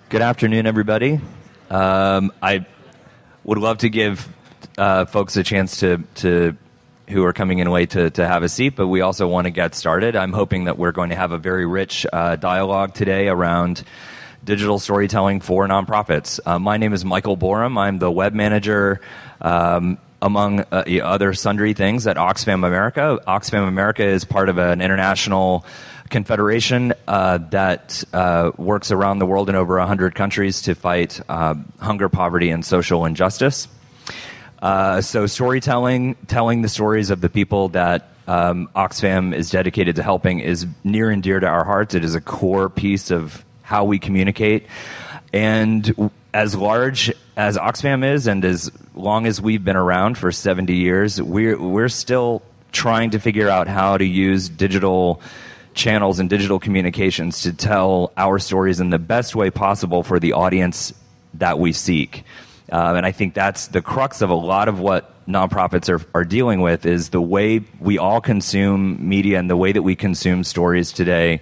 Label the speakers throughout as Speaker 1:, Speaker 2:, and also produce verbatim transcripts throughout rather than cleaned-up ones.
Speaker 1: Good afternoon, everybody. Um, I would love to give uh, folks a chance to, to who are coming in late to, to have a seat, but we also want to get started. I'm hoping that we're going to have a very rich uh, dialogue today around digital storytelling for nonprofits. Uh, my name is Michael Borum. I'm the web manager, um, among uh, other sundry things, at Oxfam America. Oxfam America is part of an international confederation uh, that uh, works around the world in over one hundred countries to fight uh, hunger, poverty, and social injustice. Uh, so storytelling, telling the stories of the people that um, Oxfam is dedicated to helping is near and dear to our hearts. It is a core piece of how we communicate. And as large as Oxfam is, and as long as we've been around for seventy years, we're, we're still trying to figure out how to use digital channels and digital communications to tell our stories in the best way possible for the audience that we seek. Uh, and I think that's the crux of a lot of what nonprofits are, are dealing with, is the way we all consume media and the way that we consume stories today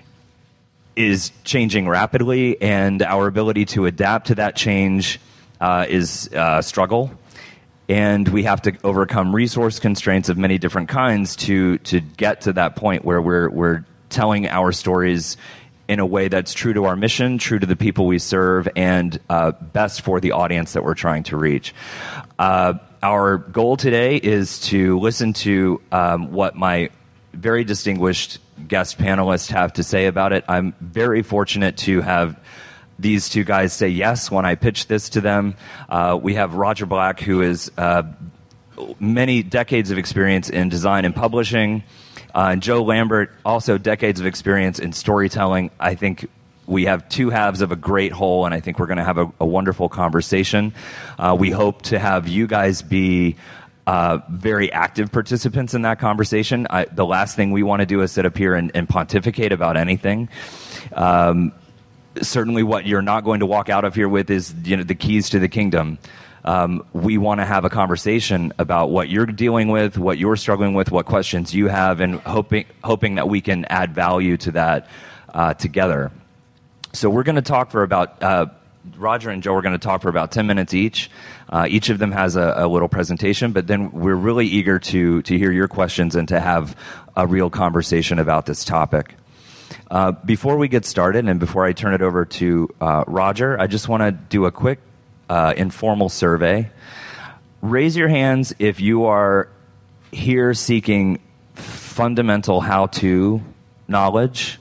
Speaker 1: is changing rapidly, and our ability to adapt to that change uh, is a struggle. And we have to overcome resource constraints of many different kinds to to get to that point where we're we're telling our stories in a way that's true to our mission, true to the people we serve, and uh, best for the audience that we're trying to reach. Uh, our goal today is to listen to um, what my very distinguished guest panelists have to say about it. I'm very fortunate to have these two guys say yes when I pitched this to them. Uh, we have Roger Black, who is uh, many decades of experience in design and publishing, uh, and Joe Lambert, also decades of experience in storytelling. I think we have two halves of a great whole, and I think we're going to have a, a wonderful conversation. Uh, we hope to have you guys be Uh, very active participants in that conversation. I, the last thing we want to do is sit up here and, and pontificate about anything. Um, certainly what you're not going to walk out of here with is, you know, the keys to the kingdom. Um, we want to have a conversation about what you're dealing with, what you're struggling with, what questions you have, and hoping hoping that we can add value to that uh, together. So we're going to talk for about uh, Roger and Joe are going to talk for about ten minutes each. Uh, each of them has a, a little presentation, but then we're really eager to to hear your questions and to have a real conversation about this topic. Uh, before we get started, and before I turn it over to uh, Roger, I just want to do a quick uh, informal survey. Raise your hands if you are here seeking fundamental how-to knowledge.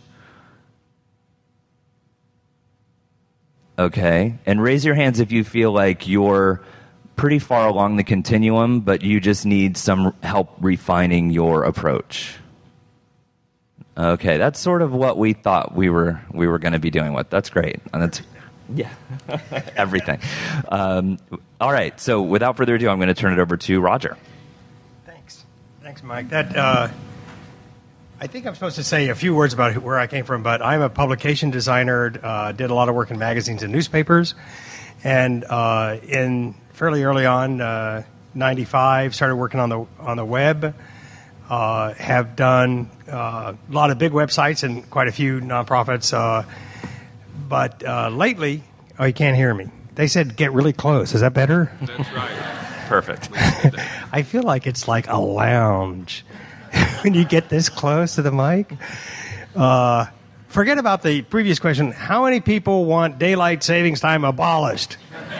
Speaker 1: Okay. And raise your hands if you feel like you're pretty far along the continuum, but you just need some help refining your approach. Okay, that's sort of what we thought we were we were going to be doing with. That's great. And that's yeah, everything. Um, all right. So without further ado, I'm going to turn it over to Roger.
Speaker 2: Thanks. Thanks, Mike. That uh, I think I'm supposed to say a few words about where I came from, but I'm a publication designer, uh, did a lot of work in magazines and newspapers, and uh, in fairly early on, uh, ninety-five, started working on the on the web, uh, have done uh, a lot of big websites and quite a few nonprofits, uh, but uh, lately, oh, you can't hear me. They said get really close. Is that better?
Speaker 3: That's right.
Speaker 1: Perfect.
Speaker 2: I feel like it's like a lounge. When you get this close to the mic. Uh, forget about the previous question. How many people want daylight savings time abolished?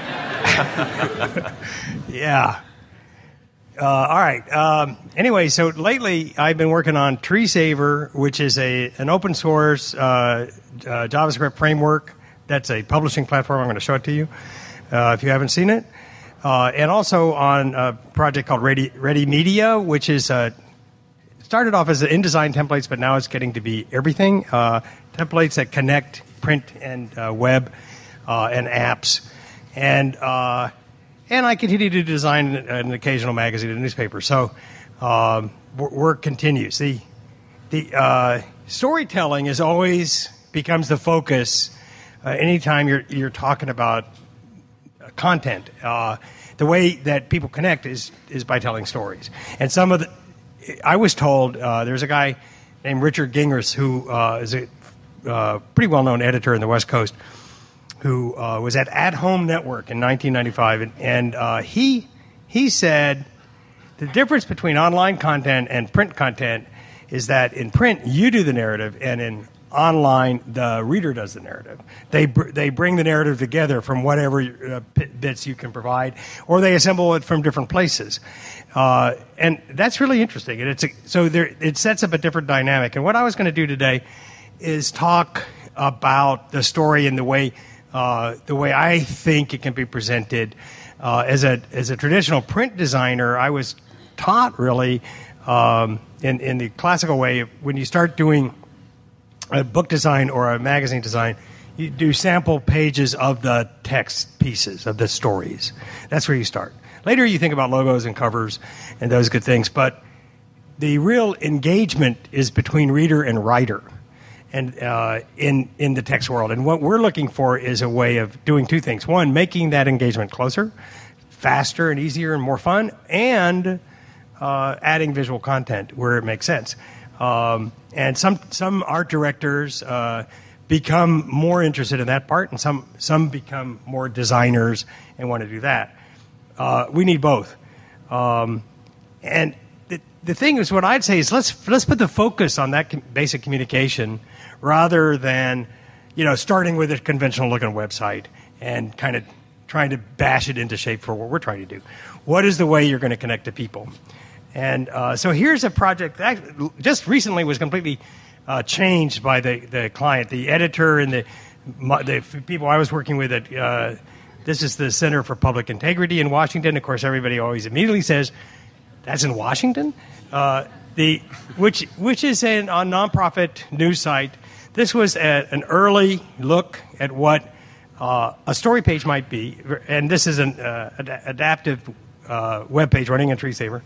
Speaker 2: Yeah. Uh, all right. Um, anyway, so lately I've been working on TreeSaver, which is a an open source uh, uh, JavaScript framework. That's a publishing platform. I'm going to show it to you uh, if you haven't seen it. Uh, and also on a project called Ready, Ready Media, which is a started off as InDesign templates, but now it's getting to be everything. Uh, templates that connect print and uh, web uh, and apps. And uh, and I continue to design an occasional magazine and newspaper. So um, work continues. The, the uh, storytelling is always becomes the focus uh, anytime you're, you're talking about content. Uh, the way that people connect is, is by telling stories. And some of the I was told uh, there's a guy named Richard Gingras who uh, is a uh, pretty well-known editor in the West Coast, who uh, was at At Home Network in nineteen ninety-five, and, and uh, he he said the difference between online content and print content is that in print you do the narrative, and in online the reader does the narrative. They br- they bring the narrative together from whatever uh, p- bits you can provide, or they assemble it from different places, uh, and that's really interesting. And it's a, so there it sets up a different dynamic. And what I was going to do today is talk about the story and the way uh, the way I think it can be presented. Uh, as a as a traditional print designer, I was taught really um, in in the classical way, when you start doing a book design or a magazine design, you do sample pages of the text pieces of the stories. That's where you start. Later, you think about logos and covers and those good things, but the real engagement is between reader and writer, and uh, in in the text world. And what we're looking for is a way of doing two things: one, making that engagement closer, faster, and easier, and more fun, and uh, adding visual content where it makes sense. Um, and some some art directors uh, become more interested in that part, and some some become more designers and want to do that. Uh, we need both. Um, and the the thing is, what I'd say is let's let's put the focus on that com- basic communication rather than, you know, starting with a conventional looking website and kind of trying to bash it into shape for what we're trying to do. What is the way you're going to connect to people? And uh, so here's a project that just recently was completely uh, changed by the, the client, the editor, and the the people I was working with. At uh, this is the Center for Public Integrity in Washington. Of course, everybody always immediately says, "That's in Washington," uh, the which which is a, a nonprofit news site. This was a, an early look at what uh, a story page might be, and this is an uh, ad- adaptive uh, web page running in TreeSaver.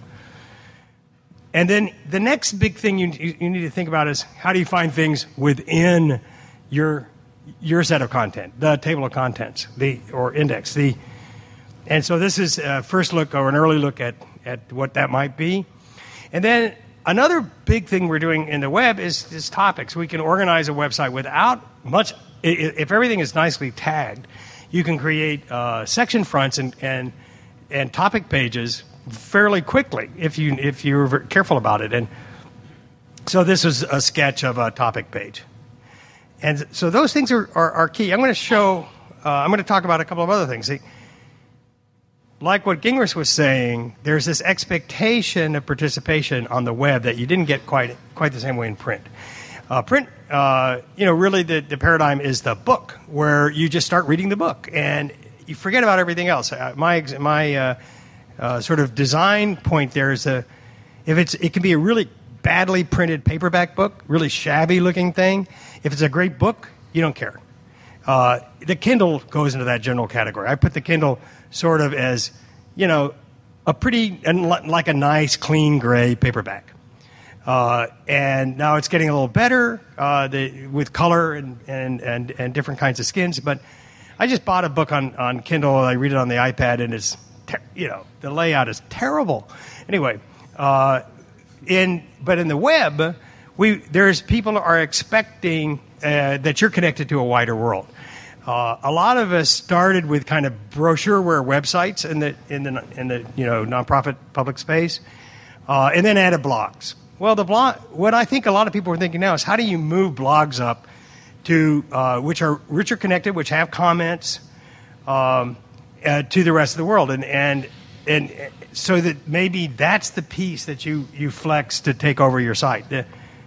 Speaker 2: And then the next big thing you, you need to think about is how do you find things within your your set of content, the table of contents, the or index. The and so this is a first look or an early look at, at what that might be. And then another big thing we're doing in the web is, is topics. We can organize a website without much. If everything is nicely tagged, you can create uh, section fronts and, and and topic pages fairly quickly if you if you're careful about it. And so this is a sketch of a topic page, and so those things are, are, are key. I'm going to show. Uh, I'm going to talk about a couple of other things. See, like what Gingras was saying, there's this expectation of participation on the web that you didn't get quite quite the same way in print. Uh, print, uh, you know, really the, the paradigm is the book, where you just start reading the book and you forget about everything else. Uh, my my uh, uh, sort of design point there is a, if it's it can be a really badly printed paperback book, really shabby looking thing. If it's a great book, you don't care. Uh, the Kindle goes into that general category. I put the Kindle sort of as, you know, a pretty, like a nice, clean gray paperback. Uh, and now it's getting a little better uh, the, with color and, and, and, and different kinds of skins. But I just bought a book on, on Kindle. I read it on the iPad, and it's, ter- you know, the layout is terrible. Anyway, uh, in but in the web, we there's people are expecting uh, that you're connected to a wider world. Uh, a lot of us started with kind of brochureware websites in the in the in the you know nonprofit public space, uh, and then added blogs. Well, the blog. What I think a lot of people are thinking now is how do you move blogs up to uh, which are richer connected, which have comments um, uh, to the rest of the world, and and and so that maybe that's the piece that you you flex to take over your site. The,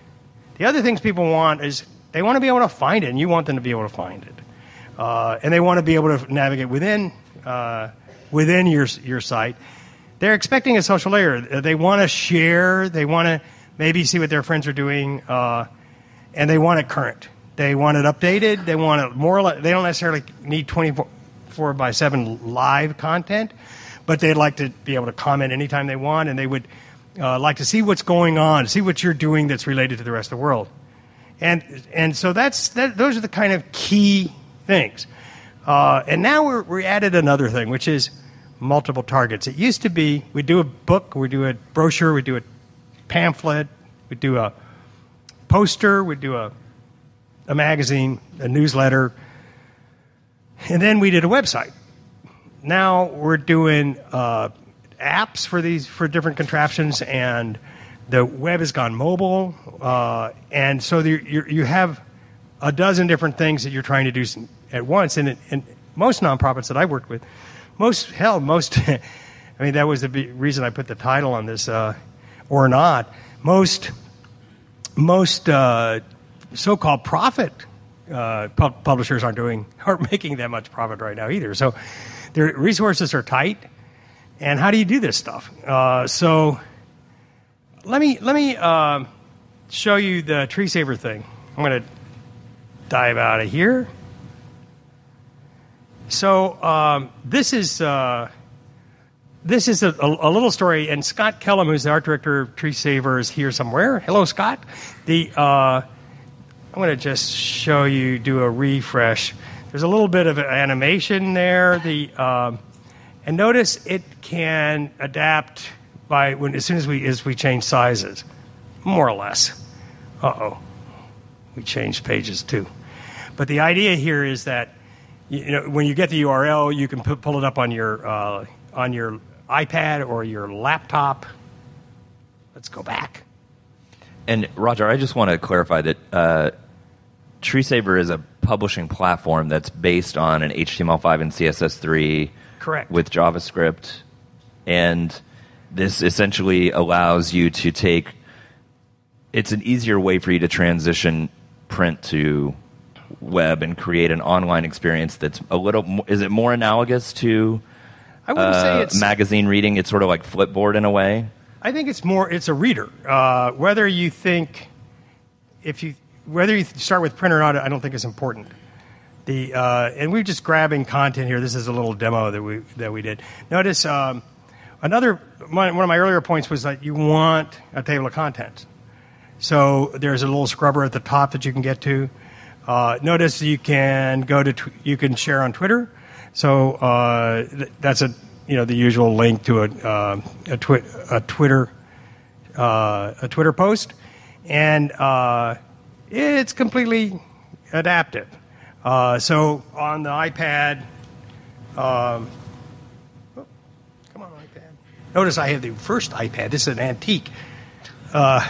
Speaker 2: the other things people want is they want to be able to find it, and you want them to be able to find it. Uh, and they want to be able to navigate within uh, within your your site. They're expecting a social layer. They want to share. They want to maybe see what their friends are doing, uh, and they want it current. They want it updated. They want it more. They don't necessarily need twenty-four by seven live content, but they'd like to be able to comment anytime they want, and they would uh, like to see what's going on, see what you're doing that's related to the rest of the world. And and so that's that, those are the kind of key things. Uh, and now we're, we added another thing, which is multiple targets. It used to be we do a book, we do a brochure, we do a pamphlet, we do a poster, we do a, a magazine, a newsletter. And then we did a website. Now we're doing uh, apps for these for different contraptions, and the web has gone mobile. Uh, and so the, you you have a dozen different things that you're trying to do at once. And, it, and most nonprofits that I worked with, most hell, most. I mean, that was the reason I put the title on this, uh, or not. Most most uh, so-called profit uh, pub- publishers aren't doing aren't making that much profit right now either. So their resources are tight. And how do you do this stuff? Uh, so let me let me uh, show you the Tree Saver thing. I'm going to dive out of here. So um, this is uh, this is a, a, a little story, and Scott Kellum, who's the art director of Tree Saver, is here somewhere. Hello, Scott. The uh, I'm going to just show you, do a refresh. There's a little bit of animation there. The uh, and notice it can adapt by when as soon as we as we change sizes, more or less. Uh oh, we changed pages too. But the idea here is that you know when you get the U R L, you can put, pull it up on your uh, on your iPad or your laptop. Let's go back.
Speaker 1: And Roger, I just want to clarify that uh, Tree Saver is a publishing platform that's based on an H T M L five and C S S three.
Speaker 2: Correct.
Speaker 1: With JavaScript, and this essentially allows you to take. It's an easier way for you to transition print to web and create an online experience that's a little. More, is it more analogous to?
Speaker 2: I wouldn't
Speaker 1: uh,
Speaker 2: say it's
Speaker 1: magazine reading. It's sort of like Flipboard in a way.
Speaker 2: I think it's more. It's a reader. Uh, whether you think, if you whether you start with print or not, I don't think it's important. The uh, and we're just grabbing content here. This is a little demo that we that we did. Notice um, another my, one of my earlier points was that you want a table of contents. So there's a little scrubber at the top that you can get to. Uh, notice you can go to tw- you can share on Twitter. So uh, th- that's a you know the usual link to a uh, a, twi- a Twitter uh, a Twitter post, and uh, it's completely adaptive. Uh, so on the iPad, um, oh, come on, iPad. Notice I have the first iPad. This is an antique, uh,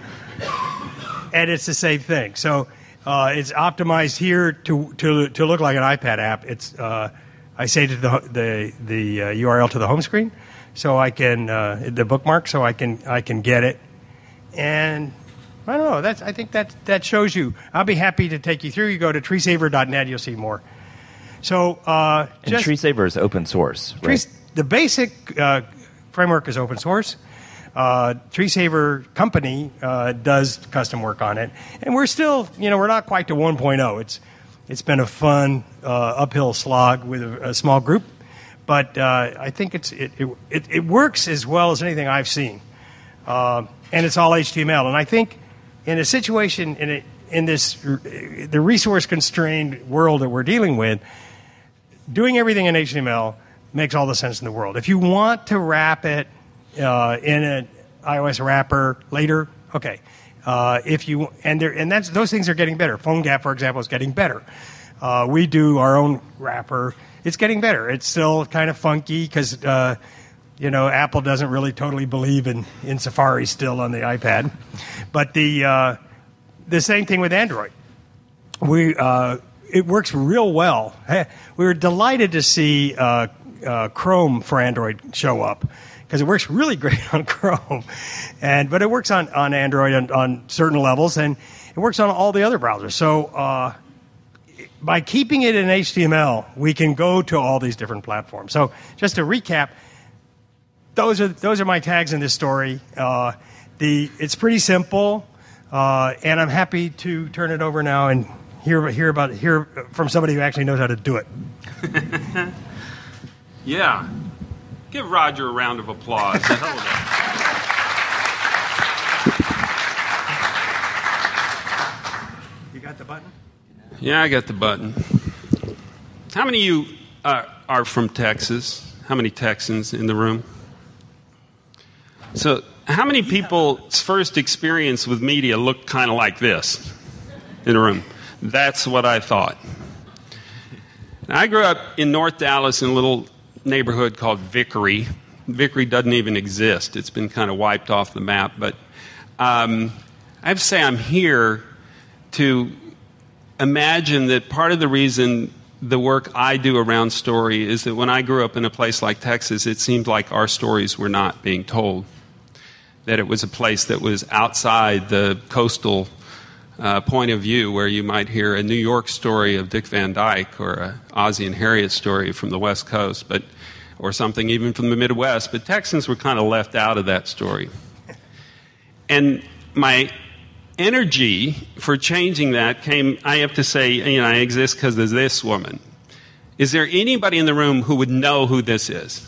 Speaker 2: and it's the same thing. So uh, it's optimized here to to to look like an iPad app. It's uh, I say to the the the uh, U R L to the home screen, so I can uh, the bookmark, so I can I can get it, and. I don't know. That's, I think that that shows you. I'll be happy to take you through. You go to tree saver dot net, you'll see more. So, uh,
Speaker 1: and
Speaker 2: just,
Speaker 1: Tree Saver is open source, right?
Speaker 2: Tree, the basic uh, framework is open source. Uh, Tree Saver company uh, does custom work on it, and we're still, you know, we're not quite to one point oh. It's it's been a fun uh, uphill slog with a, a small group, but uh, I think it's it, it it works as well as anything I've seen, uh, and it's all H T M L, and I think. In a situation in a, in this the resource constrained world that we're dealing with, doing everything in H T M L makes all the sense in the world. If you want to wrap it uh, in an iOS wrapper later, okay. Uh, if you and there and that's those things are getting better. PhoneGap, for example, is getting better. Uh, we do our own wrapper. It's getting better. It's still kind of funky because. Uh, You know, Apple doesn't really totally believe in, in Safari still on the iPad. But the uh, the same thing with Android. We uh, it works real well. We were delighted to see uh, uh, Chrome for Android show up because it works really great on Chrome. And but it works on, on Android on, on certain levels, and it works on all the other browsers. So uh, by keeping it in H T M L, we can go to all these different platforms. So just to recap. Those are those are my tags in this story. Uh, the it's pretty simple, uh, and I'm happy to turn it over now and hear hear about hear from somebody who actually knows how to do it.
Speaker 3: Yeah, give Roger a round of applause.
Speaker 2: You got the button?
Speaker 3: Yeah, I got the button. How many of you uh, are from Texas? How many Texans in the room? So, how many people's first experience with media looked kind of like this in a room? That's what I thought. Now, I grew up in North Dallas in a little neighborhood called Vickery. Vickery doesn't even exist. It's been kind of wiped off the map. But um, I have to say I'm here to imagine that part of the reason the work I do around story is that when I grew up in a place like Texas, it seemed like our stories were not being told. That it was a place that was outside the coastal uh, point of view where you might hear a New York story of Dick Van Dyke or a Ozzie and Harriet story from the West Coast, but or something even from the Midwest. But Texans were kind of left out of that story. And my energy for changing that came, I have to say, you know, I exist because of this woman. Is there anybody in the room who would know who this is?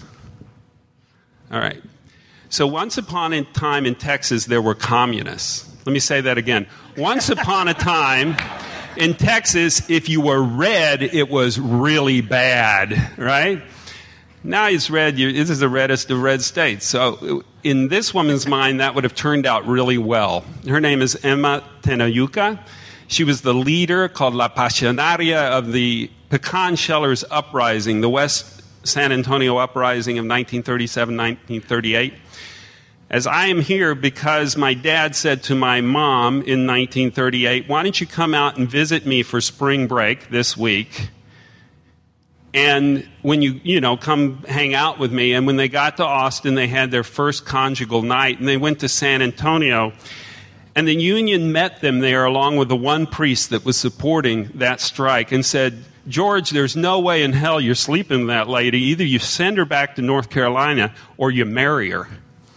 Speaker 3: All right. So once upon a time in Texas, there were communists. Let me say that again. Once upon a time in Texas, if you were red, it was really bad, right? Now it's red. You, this is the reddest of red states. So in this woman's mind, that would have turned out really well. Her name is Emma Tenayuca. She was the leader, called La Pasionaria, of the Pecan Shellers Uprising, the West San Antonio Uprising of nineteen thirty-seven nineteen thirty-eight. As I am here because my dad said to my mom in nineteen thirty-eight, why don't you come out and visit me for spring break this week? And when you, you know, come hang out with me. And when they got to Austin, they had their first conjugal night. And they went to San Antonio. And the union met them there along with the one priest that was supporting that strike and said, George, there's no way in hell you're sleeping with that lady. Either you send her back to North Carolina or you marry her.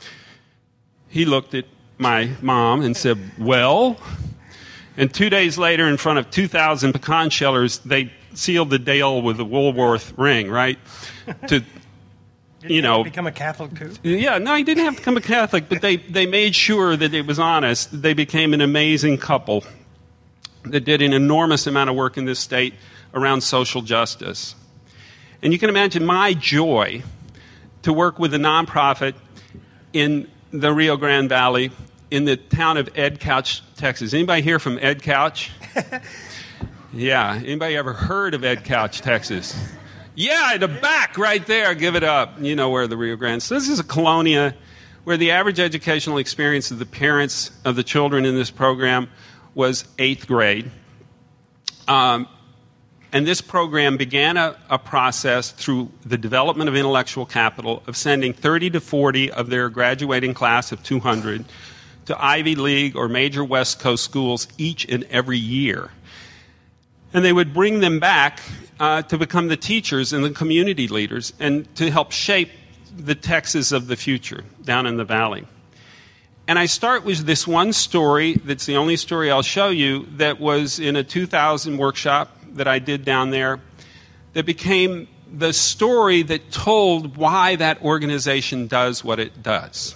Speaker 3: He looked at my mom and said, well, and two days later in front of two thousand pecan shellers, they sealed the deal with the Woolworth ring, right? To,
Speaker 2: Did
Speaker 3: you know,
Speaker 2: become a Catholic too?
Speaker 3: Yeah, no, he didn't have to become a Catholic, but they, they made sure that it was honest. They became an amazing couple that did an enormous amount of work in this state around social justice. And you can imagine my joy to work with a nonprofit in the Rio Grande Valley in the town of Ed Couch, Texas. Anybody here from Ed Couch? Yeah. Anybody ever heard of Ed Couch, Texas? Yeah, the back right there. Give it up. You know where the Rio Grande. So this is a colonia where the average educational experience of the parents of the children in this program was eighth grade. Um, and this program began a, a process through the development of intellectual capital of sending thirty to forty of their graduating class of two hundred to Ivy League or major West Coast schools each and every year. And they would bring them back uh, to become the teachers and the community leaders and to help shape the Texas of the future down in the valley. And I start with this one story that's the only story I'll show you that was in a two thousand workshop that I did down there that became the story that told why that organization does what it does.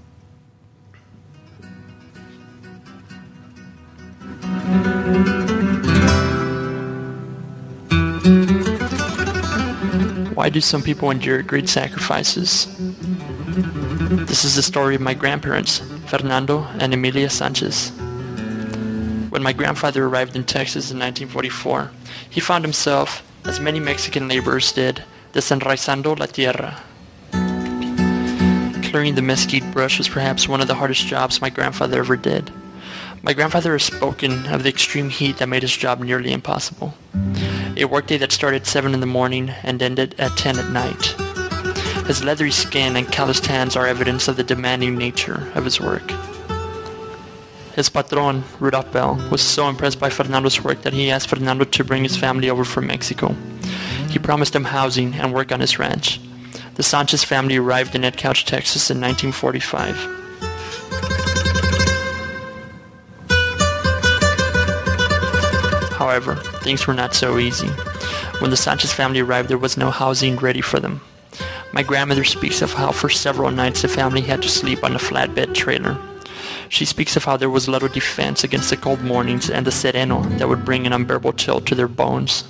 Speaker 4: Why do some people endure great sacrifices? This is the story of my grandparents, Fernando and Emilia Sanchez. When my grandfather arrived in Texas in nineteen forty-four, he found himself, as many Mexican laborers did, desenraizando la tierra. Clearing the mesquite brush was perhaps one of the hardest jobs my grandfather ever did. My grandfather has spoken of the extreme heat that made his job nearly impossible. A workday that started at seven in the morning and ended at ten at night. His leathery skin and calloused hands are evidence of the demanding nature of his work. His patron, Rudolph Bell, was so impressed by Fernando's work that he asked Fernando to bring his family over from Mexico. He promised him housing and work on his ranch. The Sanchez family arrived in Ed Couch, Texas in nineteen forty-five. However, things were not so easy. When the Sanchez family arrived, there was no housing ready for them. My grandmother speaks of how for several nights the family had to sleep on a flatbed trailer. She speaks of how there was little defense against the cold mornings and the sereno that would bring an unbearable chill to their bones.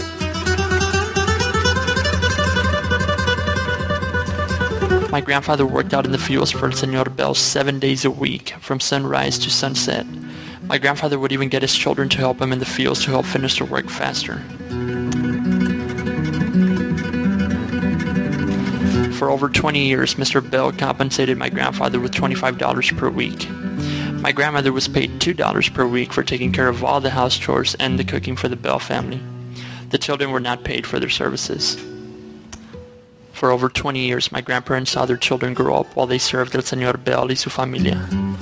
Speaker 4: My grandfather worked out in the fields for Senor Bell seven days a week, from sunrise to sunset. My grandfather would even get his children to help him in the fields to help finish their work faster. For over twenty years, Mister Bell compensated my grandfather with twenty-five dollars per week. My grandmother was paid two dollars per week for taking care of all the house chores and the cooking for the Bell family. The children were not paid for their services. For over twenty years, my grandparents saw their children grow up while they served El Señor Bell y su familia.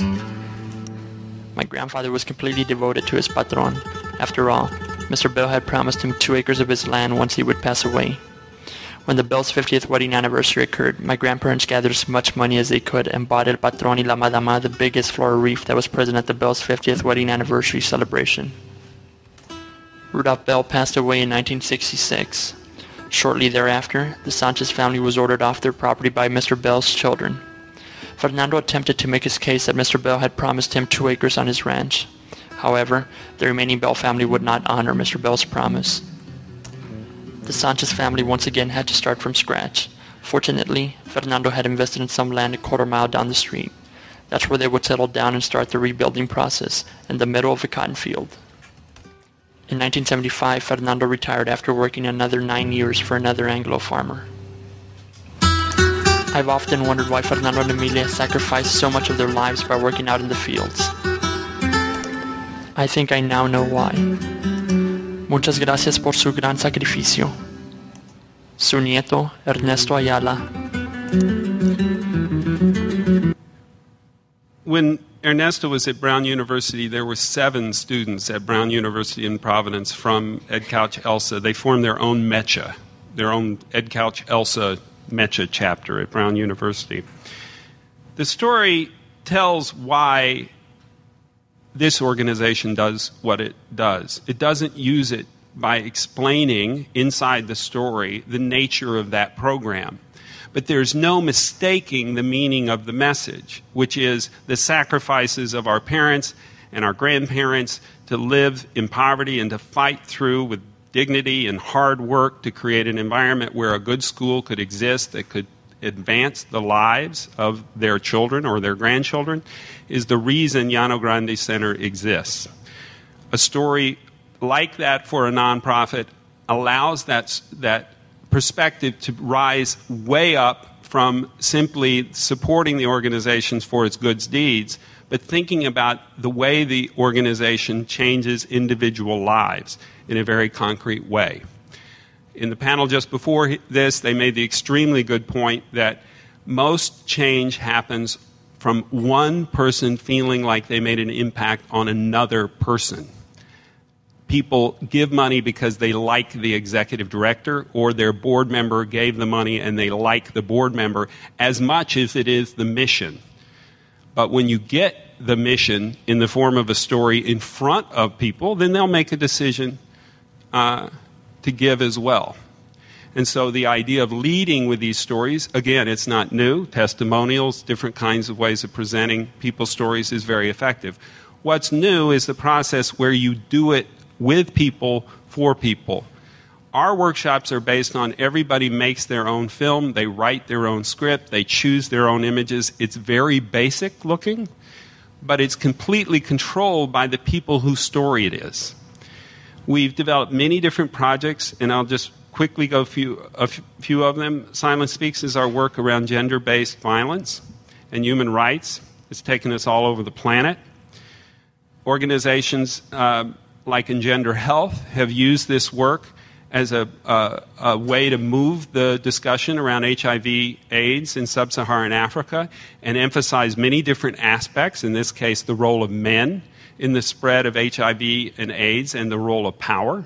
Speaker 4: My grandfather was completely devoted to his patron. After all, Mister Bell had promised him two acres of his land once he would pass away. When the Bell's fiftieth wedding anniversary occurred, my grandparents gathered as much money as they could and bought El Patron y la Madama, the biggest floral wreath that was present at the Bell's fiftieth wedding anniversary celebration. Rudolph Bell passed away in nineteen sixty-six. Shortly thereafter, the Sanchez family was ordered off their property by Mister Bell's children. Fernando attempted to make his case that Mister Bell had promised him two acres on his ranch. However, the remaining Bell family would not honor Mister Bell's promise. The Sanchez family once again had to start from scratch. Fortunately, Fernando had invested in some land a quarter mile down the street. That's where they would settle down and start the rebuilding process, in the middle of a cotton field. In nineteen seventy-five, Fernando retired after working another nine years for another Anglo farmer. I've often wondered why Fernando and Emilia sacrificed so much of their lives by working out in the fields. I think I now know why. Muchas gracias por su gran sacrificio. Su nieto, Ernesto Ayala.
Speaker 3: When Ernesto was at Brown University, there were seven students at Brown University in Providence from Ed Couch ELSA. They formed their own MECHA, their own Ed Couch ELSA MECHA chapter at Brown University. The story tells why this organization does what it does. It doesn't use it by explaining inside the story the nature of that program. But there's no mistaking the meaning of the message, which is the sacrifices of our parents and our grandparents to live in poverty and to fight through with dignity and hard work to create an environment where a good school could exist that could advance the lives of their children or their grandchildren, is the reason Llano Grande Center exists. A story like that for a nonprofit allows that, that perspective to rise way up from simply supporting the organizations for its good deeds, but thinking about the way the organization changes individual lives in a very concrete way. In the panel just before this, they made the extremely good point that most change happens from one person feeling like they made an impact on another person. People give money because they like the executive director, or their board member gave the money and they like the board member as much as it is the mission. But when you get the mission in the form of a story in front of people, then they'll make a decision uh, to give as well. And so the idea of leading with these stories, again, it's not new. Testimonials, different kinds of ways of presenting people's stories is very effective. What's new is the process where you do it with people, for people. Our workshops are based on everybody makes their own film, they write their own script, they choose their own images. It's very basic looking, but it's completely controlled by the people whose story it is. We've developed many different projects, and I'll just quickly go through a few of them. Silence Speaks is our work around gender-based violence and human rights. It's taken us all over the planet. Organizations uh, like Engender Health have used this work as a, uh, a way to move the discussion around H I V AIDS in sub-Saharan Africa and emphasize many different aspects, in this case the role of men in the spread of H I V and AIDS and the role of power.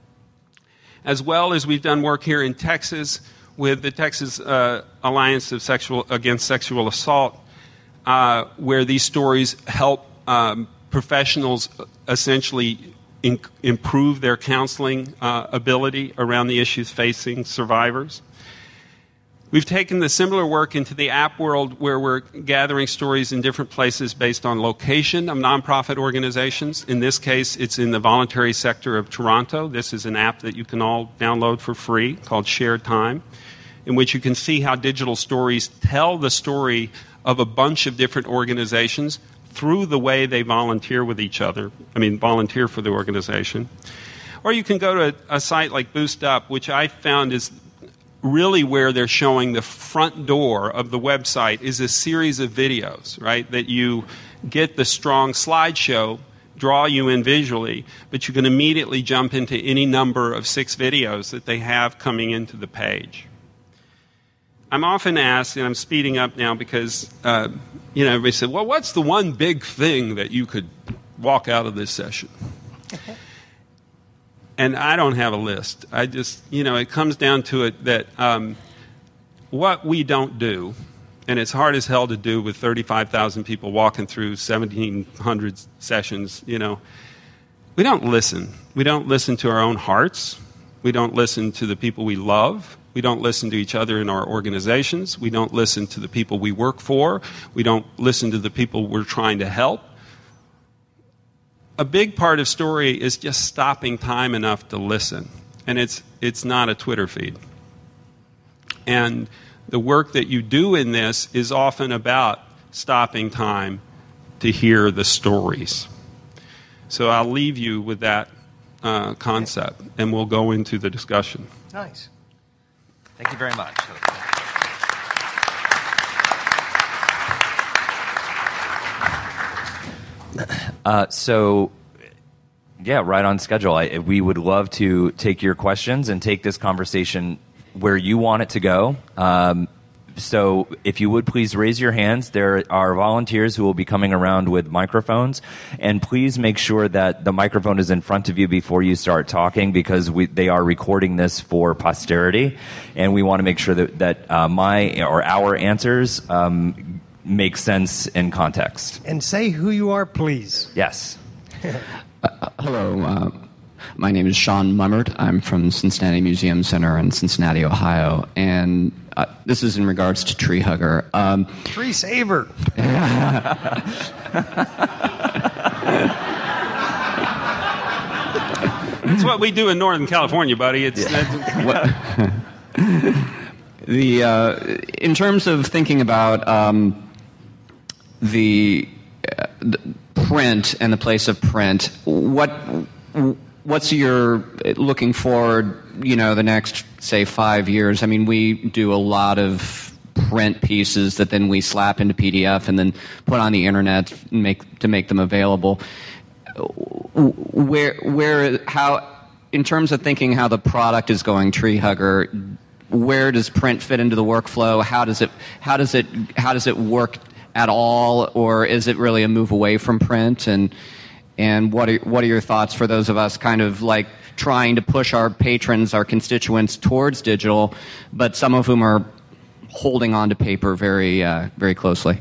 Speaker 3: As well as we've done work here in Texas with the Texas uh, Alliance of Sexual Against Sexual Assault, uh, where these stories help um, professionals essentially in, improve their counseling uh, ability around the issues facing survivors. We've taken the similar work into the app world, where we're gathering stories in different places based on location of nonprofit organizations. In this case, it's in the voluntary sector of Toronto. This is an app that you can all download for free called Shared Time, in which you can see how digital stories tell the story of a bunch of different organizations through the way they volunteer with each other, I mean, volunteer for the organization. Or you can go to a, a site like Boost Up, which I found is really where they're showing the front door of the website is a series of videos, right? That you get the strong slideshow, draw you in visually, but you can immediately jump into any number of six videos that they have coming into the page. I'm often asked, and I'm speeding up now because, uh, you know, everybody said, well, what's the one big thing that you could walk out of this session? And I don't have a list. I just, you know, it comes down to it that um, what we don't do, and it's hard as hell to do with thirty-five thousand people walking through seventeen hundred sessions, you know, we don't listen. We don't listen to our own hearts. We don't listen to the people we love. We don't listen to each other in our organizations. We don't listen to the people we work for. We don't listen to the people we're trying to help. A big part of story is just stopping time enough to listen. And it's it's not a Twitter feed. And the work that you do in this is often about stopping time to hear the stories. So I'll leave you with that uh, concept, and we'll go into the discussion.
Speaker 2: Nice.
Speaker 1: Thank you very much. Uh, so, yeah, right on schedule. I, we would love to take your questions and take this conversation where you want it to go. Um, so if you would please raise your hands. There are volunteers who will be coming around with microphones. And please make sure that the microphone is in front of you before you start talking, because we, they are recording this for posterity. And we want to make sure that, that uh, my or our answers um, make sense in context.
Speaker 2: And say who you are, please.
Speaker 1: Yes.
Speaker 5: uh, hello. Uh, my name is Sean Mummert. I'm from Cincinnati Museum Center in Cincinnati, Ohio. And uh, this is in regards to Tree Hugger. Um,
Speaker 2: Tree Saver.
Speaker 3: It's what we do in Northern California, buddy. It's
Speaker 5: yeah. the uh, in terms of thinking about um, the, uh, the print and the place of print, what what's your looking forward? You know, the next say five years. I mean, we do a lot of print pieces that then we slap into P D F and then put on the internet and make to make them available. Where, where, how, in terms of thinking how the product is going, Tree Hugger, where does print fit into the workflow? How does it, how does it, how does it work at all, or is it really a move away from print? And and what are what are your thoughts for those of us kind of like trying to push our patrons, our constituents towards digital, but some of whom are holding on to paper very uh, very closely?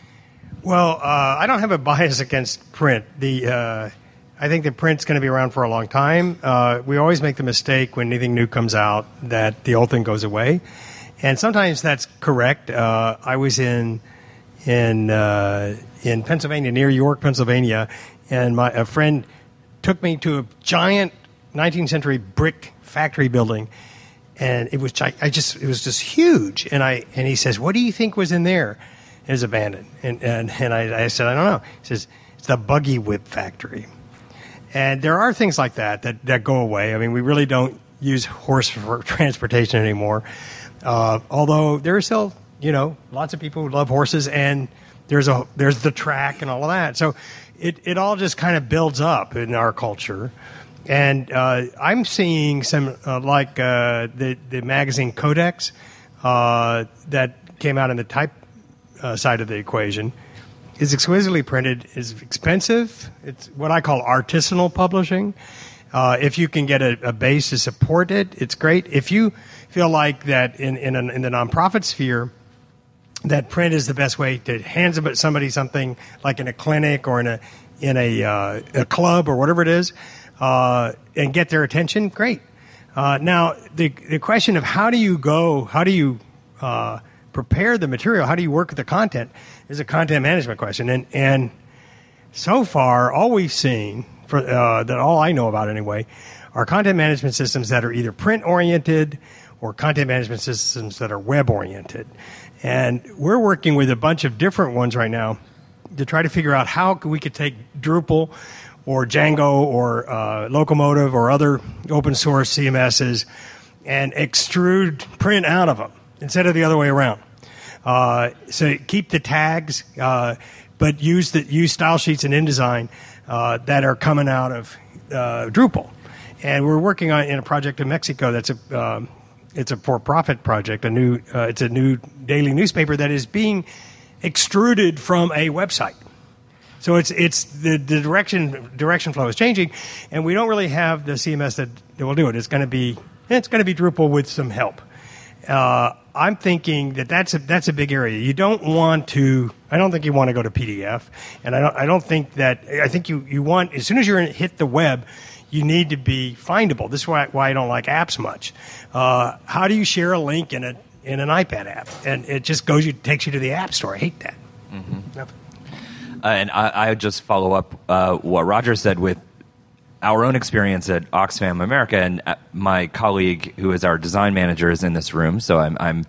Speaker 2: Well, uh, I don't have a bias against print. The uh, I think that print's going to be around for a long time. Uh, we always make the mistake when anything new comes out that the old thing goes away, and sometimes that's correct. Uh, I was in in uh, in Pennsylvania, near York, Pennsylvania, and my a friend took me to a giant nineteenth century brick factory building, and it was I just it was just huge. And I and he says, "What do you think was in there?" It was abandoned. And and, and I, I said, I don't know. He says, it's the buggy whip factory. And there are things like that, that that go away. I mean, we really don't use horse for transportation anymore. Uh, although there are still, you know, lots of people who love horses, and there's a there's the track and all of that. So it, it all just kind of builds up in our culture. And uh, I'm seeing some, uh, like uh, the, the magazine Codex uh, that came out in the type Uh, side of the equation, is exquisitely printed, is expensive. It's what I call artisanal publishing. Uh, if you can get a, a base to support it, it's great. If you feel like that in in, an, in the nonprofit sphere, that print is the best way to hand somebody something, like in a clinic or in a in a, uh, a club or whatever it is, uh, and get their attention, great. Uh, now the the question of how do you go, how do you uh, prepare the material, how do you work with the content, is a content management question. And and so far, all we've seen, for uh, that all I know about anyway, are content management systems that are either print-oriented or content management systems that are web-oriented. And we're working with a bunch of different ones right now to try to figure out how we could take Drupal or Django or uh, Locomotive or other open-source C M Ss and extrude print out of them instead of the other way around. Uh, so keep the tags, uh, but use the use style sheets in InDesign uh, that are coming out of uh, Drupal. And we're working on in a project in Mexico that's a um, it's a for-profit project. A new uh, it's a new daily newspaper that is being extruded from a website. So it's it's the, the direction direction flow is changing, and we don't really have the C M S that, that will do it. It's going to be it's going to be Drupal with some help. Uh, I'm thinking that that's a that's a big area. You don't want to. I don't think you want to go to P D F, and I don't. I don't think that. I think you, you want as soon as you're in, hit the web, you need to be findable. This is why why I don't like apps much. Uh, how do you share a link in a in an iPad app, and it just goes you takes you to the App Store? I hate that.
Speaker 1: Mm-hmm. Yep. Uh, and I, I would just follow up uh, what Roger said with our own experience at Oxfam America, and my colleague, who is our design manager, is in this room. So I'm, I'm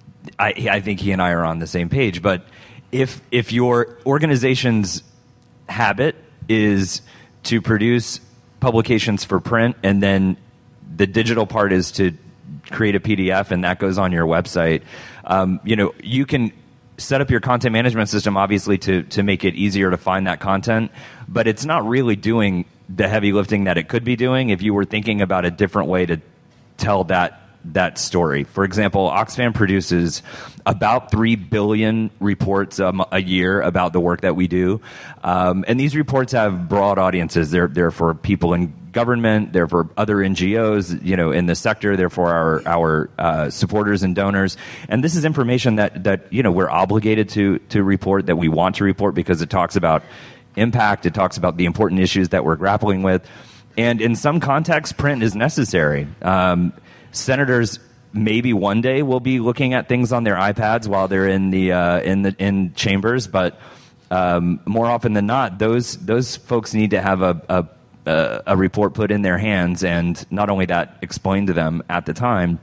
Speaker 1: I, I think he and I are on the same page. But if if your organization's habit is to produce publications for print, and then the digital part is to create a P D F, and that goes on your website, um, you know, you can set up your content management system, obviously, to, to make it easier to find that content, but it's not really doing the heavy lifting that it could be doing if you were thinking about a different way to tell that that story. For example, Oxfam produces about three billion reports um, a year about the work that we do. Um, and these reports have broad audiences. They're, they're for people in government, they're for other N G Os, you know, in the sector, they're for our, our uh, supporters and donors. And this is information that, that, you know, we're obligated to, to report, that we want to report, because it talks about impact, it talks about the important issues that we're grappling with. And in some contexts, print is necessary. Um, Senators maybe one day will be looking at things on their iPads while they're in the uh, in the in chambers, but um, more often than not, those those folks need to have a, a a report put in their hands, and not only that, explained to them at the time.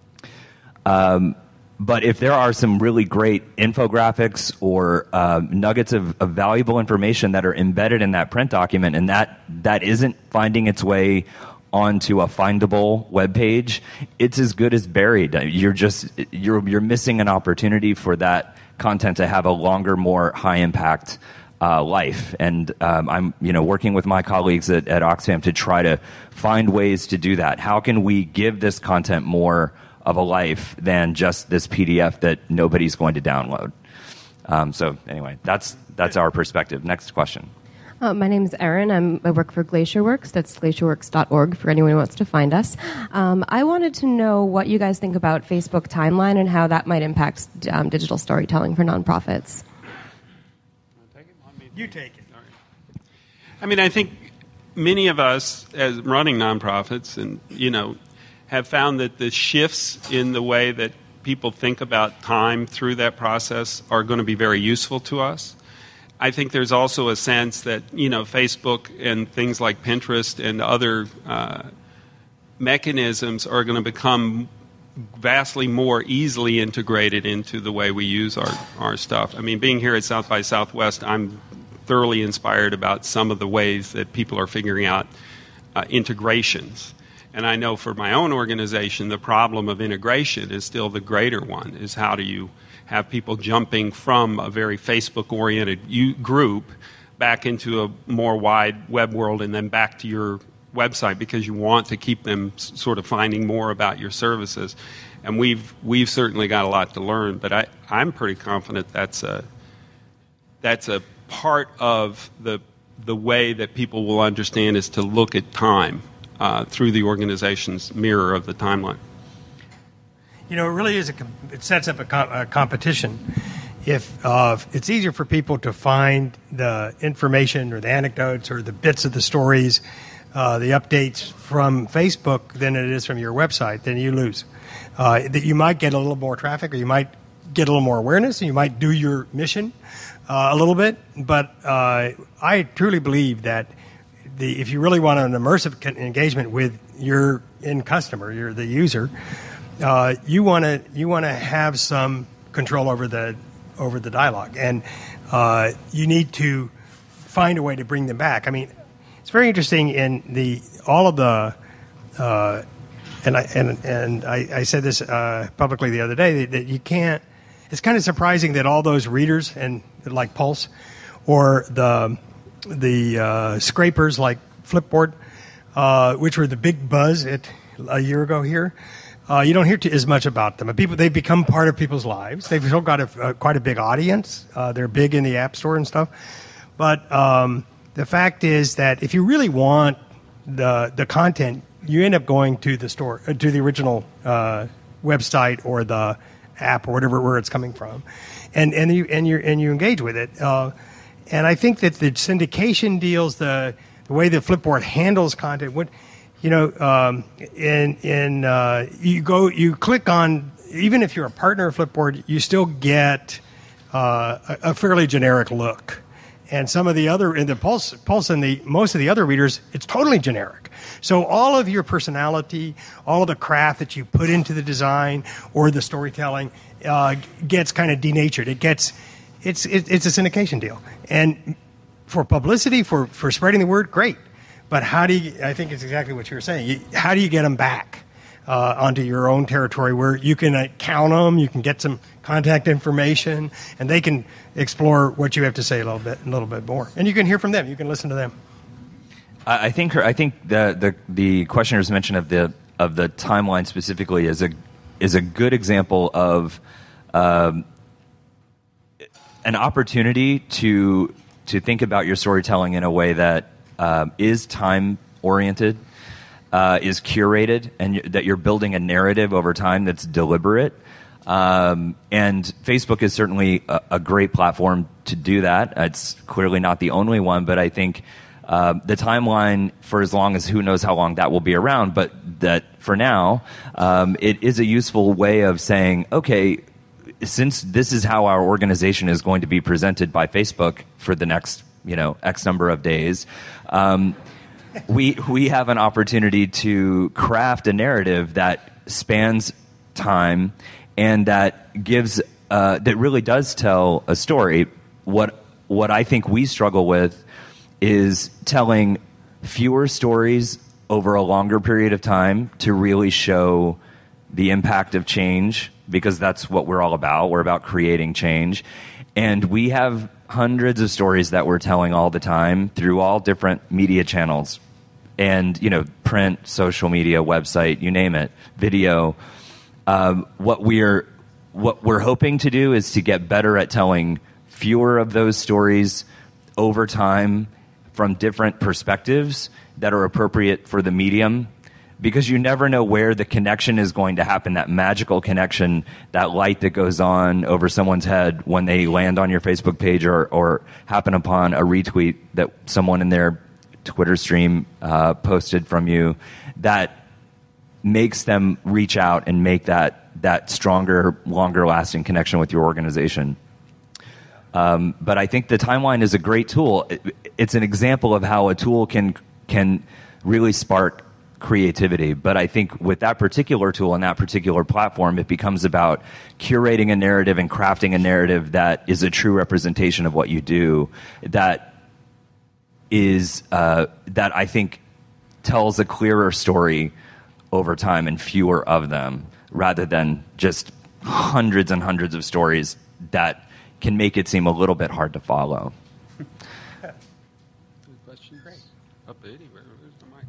Speaker 1: Um, but if there are some really great infographics or uh, nuggets of, of valuable information that are embedded in that print document, and that that isn't finding its way onto a findable web page, it's as good as buried. You're just you're you're missing an opportunity for that content to have a longer, more high impact uh, life. And um, I'm you know working with my colleagues at, at Oxfam to try to find ways to do that. How can we give this content more of a life than just this P D F that nobody's going to download? Um, so anyway, that's that's our perspective. Next question.
Speaker 6: Uh, my name is Erin. I'm, I work for GlacierWorks. That's glacierworks dot org for anyone who wants to find us. Um, I wanted to know what you guys think about Facebook Timeline and how that might impact um, digital storytelling for nonprofits.
Speaker 2: You take it.
Speaker 3: I mean, I think many of us, as running nonprofits, and you know, have found that the shifts in the way that people think about time through that process are going to be very useful to us. I think there's also a sense that, you know, Facebook and things like Pinterest and other uh, mechanisms are going to become vastly more easily integrated into the way we use our, our stuff. I mean, being here at South by Southwest, I'm thoroughly inspired about some of the ways that people are figuring out uh, integrations. And I know for my own organization, the problem of integration is still the greater one, is how do you have people jumping from a very Facebook-oriented u- group back into a more wide web world and then back to your website, because you want to keep them s- sort of finding more about your services. And we've we've certainly got a lot to learn, but I, I'm pretty confident that's a that's a part of the the way that people will understand is to look at time uh, through the organization's mirror of the timeline.
Speaker 2: You know, it really is a. It sets up a, com- a competition. If uh, it's easier for people to find the information or the anecdotes or the bits of the stories, uh, the updates from Facebook than it is from your website, then you lose. Uh, that you might get a little more traffic, or you might get a little more awareness, and you might do your mission uh, a little bit. But uh, I truly believe that the if you really want an immersive engagement with your end customer, your the user. Uh, you want to you want to have some control over the over the dialogue, and uh, you need to find a way to bring them back. I mean, it's very interesting in the all of the uh, and I and and I, I said this uh, publicly the other day that, that you can't. It's kind of surprising that all those readers and like Pulse, or the the uh, scrapers like Flipboard, uh, which were the big buzz at a year ago here. Uh, you don't hear too, as much about them. People, they've become part of people's lives. They've still got a, a, quite a big audience. Uh, they're big in the App Store and stuff. But um, the fact is that if you really want the the content, you end up going to the store, uh, to the original uh, website or the app or whatever where it's coming from, and and you and you and you engage with it. Uh, and I think that the syndication deals, the the way that Flipboard handles content, what. You know, um, in in uh, you go, you click on. Even if you're a partner of Flipboard, you still get uh, a, a fairly generic look. And some of the other in the Pulse, Pulse, and the most of the other readers, it's totally generic. So all of your personality, all of the craft that you put into the design or the storytelling, uh, gets kind of denatured. It gets, it's it, it's a syndication deal. And for publicity, for for spreading the word, great. But how do you, I think it's exactly what you were saying. You, how do you get them back uh, onto your own territory where you can uh, count them, you can get some contact information, and they can explore what you have to say a little bit, a little bit more, and you can hear from them. You can listen to them.
Speaker 1: I think her, I think the, the the questioner's mention of the of the timeline specifically is a is a good example of um, an opportunity to to think about your storytelling in a way that. Um, is time-oriented, uh, is curated, and y- that you're building a narrative over time that's deliberate. Um, and Facebook is certainly a, a great platform to do that. It's clearly not the only one, but I think uh, the timeline, for as long as who knows how long that will be around, but that for now, um, it is a useful way of saying, okay, since this is how our organization is going to be presented by Facebook for the next you know, X number of days, um, we we have an opportunity to craft a narrative that spans time and that gives uh, that really does tell a story. What what I think we struggle with is telling fewer stories over a longer period of time to really show the impact of change, because that's what we're all about. We're about creating change, and we have hundreds of stories that we're telling all the time through all different media channels, and you know, print, social media, website, you name it, video. Um, what we're what we're hoping to do is to get better at telling fewer of those stories over time from different perspectives that are appropriate for the medium. Because you never know where the connection is going to happen, that magical connection, that light that goes on over someone's head when they land on your Facebook page or, or happen upon a retweet that someone in their Twitter stream uh, posted from you, that makes them reach out and make that, that stronger, longer-lasting connection with your organization. Um, but I think the timeline is a great tool. It, it's an example of how a tool can can really spark creativity. But I think with that particular tool and that particular platform, it becomes about curating a narrative and crafting a narrative that is a true representation of what you do, that is uh, that I think tells a clearer story over time and fewer of them, rather than just hundreds and hundreds of stories that can make it seem a little bit hard to follow.
Speaker 3: Up anywhere. Where's the mic?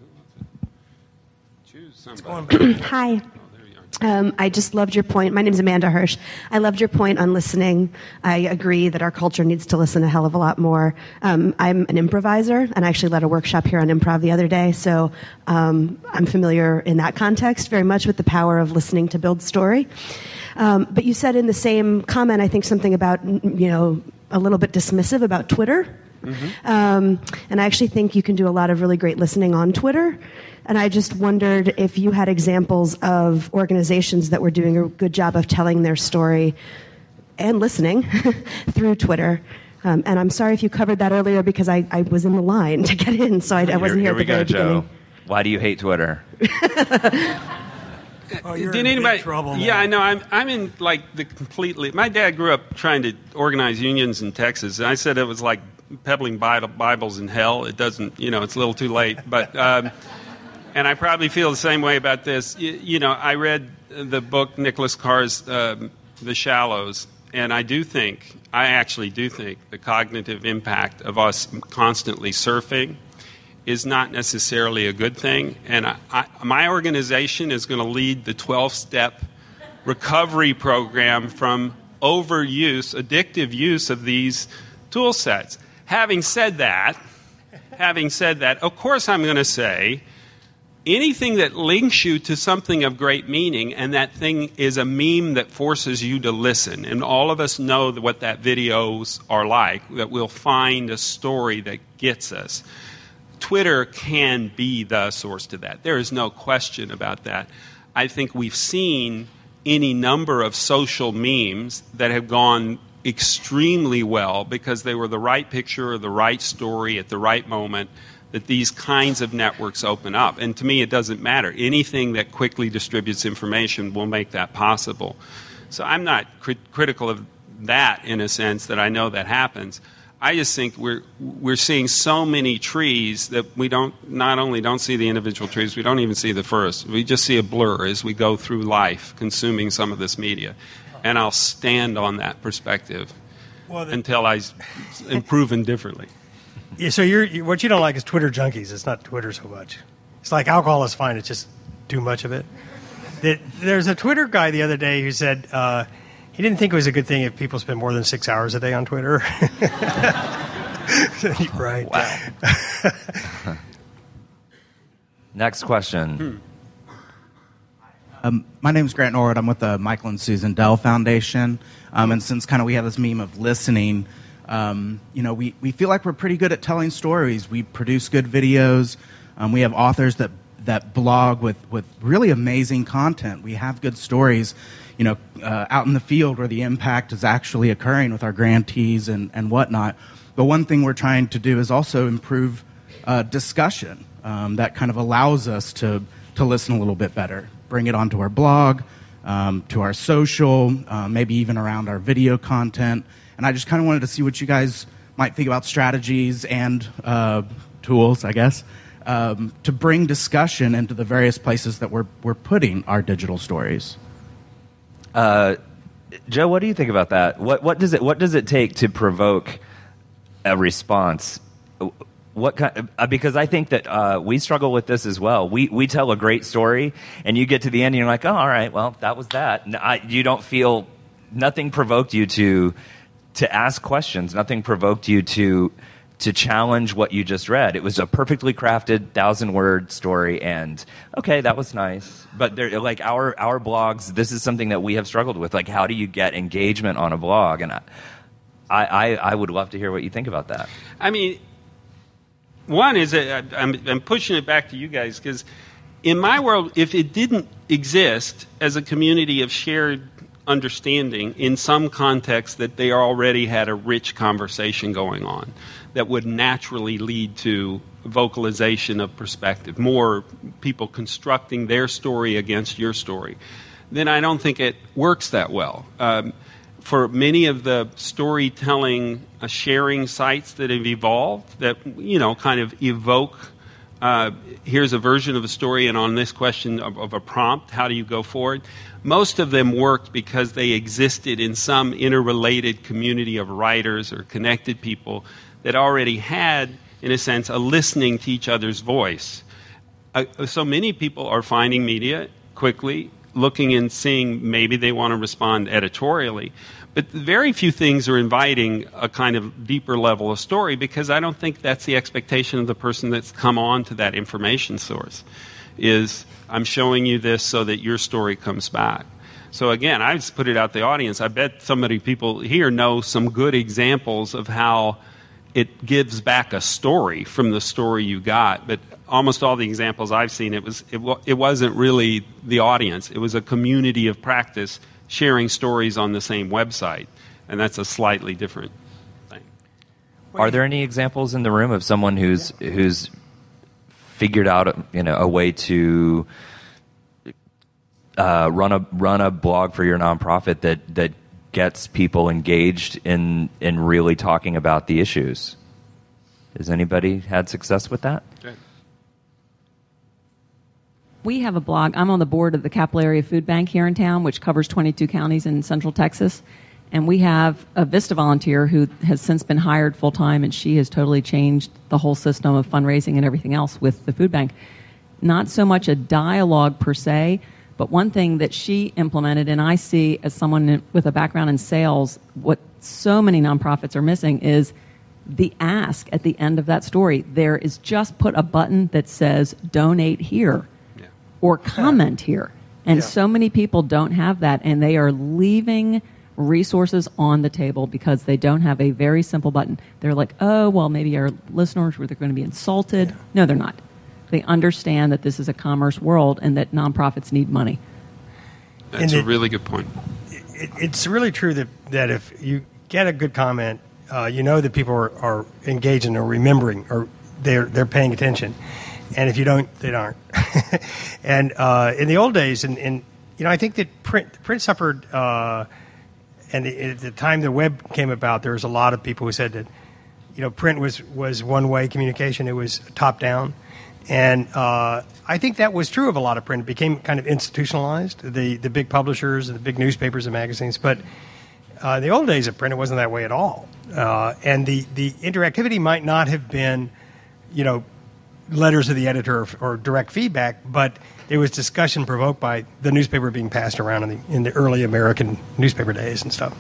Speaker 3: Who wants it? Choose somebody.
Speaker 7: Hi.
Speaker 3: Oh, there you are.
Speaker 7: Um, I just loved your point. My name is Amanda Hirsch. I loved your point on listening. I agree that our culture needs to listen a hell of a lot more. Um, I'm an improviser, and I actually led a workshop here on improv the other day, so um, I'm familiar in that context very much with the power of listening to build story. Um, but you said in the same comment, I think, something about, you know, a little bit dismissive about Twitter. Mm-hmm. Um, and I actually think you can do a lot of really great listening on Twitter. And I just wondered if you had examples of organizations that were doing a good job of telling their story and listening through Twitter. Um, and I'm sorry if you covered that earlier, because I, I was in the line to get in, so I, I wasn't here, here at the very go, beginning.
Speaker 1: Joe. Why do you hate Twitter?
Speaker 2: Oh, you're
Speaker 3: Did
Speaker 2: in
Speaker 3: anybody?
Speaker 2: big trouble, man.
Speaker 3: Yeah, I know. I'm I'm in like the completely. My dad grew up trying to organize unions in Texas, and I said it was like peddling Bibles in hell. It doesn't, you know, it's a little too late. But um, and I probably feel the same way about this. You, you know, I read the book Nicholas Carr's um, The Shallows, and I do think, I actually do think, the cognitive impact of us constantly surfing is not necessarily a good thing. And I, I, my organization is going to lead the twelve-step recovery program from overuse, addictive use of these tool sets. Having said that, having said that, of course I'm going to say anything that links you to something of great meaning, and that thing is a meme that forces you to listen. And all of us know that what that videos are like, that we'll find a story that gets us. Twitter can be the source to that. There is no question about that. I think we've seen any number of social memes that have gone extremely well because they were the right picture or the right story at the right moment, that these kinds of networks open up. And to me, it doesn't matter. Anything that quickly distributes information will make that possible. So I'm not crit- critical of that in a sense that I know that happens. I just think we're we're seeing so many trees that we don't not only don't see the individual trees, we don't even see the forest. We just see a blur as we go through life consuming some of this media. And I'll stand on that perspective well, the, until I am proven differently.
Speaker 2: Yeah, so you're, you, what you don't like is Twitter junkies. It's not Twitter so much. It's like alcohol is fine. It's just too much of it. The, there's a Twitter guy the other day who said uh, he didn't think it was a good thing if people spend more than six hours a day on Twitter. Right.
Speaker 1: Wow. Next question.
Speaker 3: Hmm.
Speaker 8: Um, my name is Grant Norwood. I'm with the Michael and Susan Dell Foundation. Um, and since kind of we have this meme of listening, um, you know, we, we feel like we're pretty good at telling stories. We produce good videos. Um, we have authors that that blog with, with really amazing content. We have good stories, you know, uh, out in the field where the impact is actually occurring with our grantees and, and whatnot. But one thing we're trying to do is also improve uh, discussion um, that kind of allows us to, to listen a little bit better. Bring it onto our blog, um, to our social, uh, maybe even around our video content. And I just kind of wanted to see what you guys might think about strategies and uh, tools, I guess, um, to bring discussion into the various places that we're we're putting our digital stories.
Speaker 1: Uh, Joe, what do you think about that? What what does it what does it take to provoke a response? What kind, uh, because I think that uh, we struggle with this as well. We we tell a great story, and you get to the end, and you're like, oh, all right, well, that was that. And I, you don't feel, nothing provoked you to to ask questions. Nothing provoked you to to challenge what you just read. It was a perfectly crafted thousand word story, and okay, that was nice. But they're like our our blogs. This is something that we have struggled with. Like, how do you get engagement on a blog? And I I, I would love to hear what you think about that.
Speaker 3: I mean. One is, that I'm, I'm pushing it back to you guys, because in my world, if it didn't exist as a community of shared understanding in some context that they already had a rich conversation going on that would naturally lead to vocalization of perspective, more people constructing their story against your story, then I don't think it works that well. Um, For many of the storytelling, uh, sharing sites that have evolved, that, you know, kind of evoke, uh, here's a version of a story, and on this question of, of a prompt, how do you go forward? Most of them worked because they existed in some interrelated community of writers or connected people that already had, in a sense, a listening to each other's voice. Uh, so many people are finding media quickly, looking and seeing maybe they want to respond editorially. But very few things are inviting a kind of deeper level of story, because I don't think that's the expectation of the person that's come on to that information source, is I'm showing you this so that your story comes back. So again, I just put it out to the audience. I bet somebody, people here know some good examples of how it gives back a story from the story you got. But almost all the examples I've seen, it was it, it wasn't really the audience. It was a community of practice sharing stories on the same website, and that's a slightly different thing.
Speaker 1: Are there any examples in the room of someone who's who's figured out, you know, a way to uh, run a run a blog for your nonprofit that that gets people engaged in in really talking about the issues? Has anybody had success with that?
Speaker 3: Okay.
Speaker 9: we have a blog. I'm on the board of the Capillary Food Bank here in town, which covers twenty-two counties in central Texas. And we have a Vista volunteer who has since been hired full-time, and she has totally changed the whole system of fundraising and everything else with the food bank. Not so much a dialogue per se, but one thing that she implemented, and I see as someone with a background in sales, what so many nonprofits are missing is the ask at the end of that story. There is just put a button that says donate here yeah. or comment here. And yeah. so many people don't have that, and they are leaving resources on the table because they don't have a very simple button. They're like, oh, well, maybe our listeners were going to be insulted. Yeah. No, they're not. They understand that this is a commerce world and that nonprofits need money.
Speaker 3: That's and a it, really good point.
Speaker 2: It, it's really true that, that if you get a good comment, uh, you know that people are, are engaging or remembering or they're they're paying attention. And if you don't, they aren't. and uh, in the old days, and, and you know, I think that print print suffered. Uh, and the, at the time the web came about, there was a lot of people who said that, you know, print was was one way communication. It was top down. And uh, I think that was true of a lot of print. It became kind of institutionalized, the, the big publishers and the big newspapers and magazines. But uh, the old days of print, it wasn't that way at all. Uh, and the, the interactivity might not have been, you know, letters of the editor or, or direct feedback, but there was discussion provoked by the newspaper being passed around in the, in the early American newspaper days and stuff.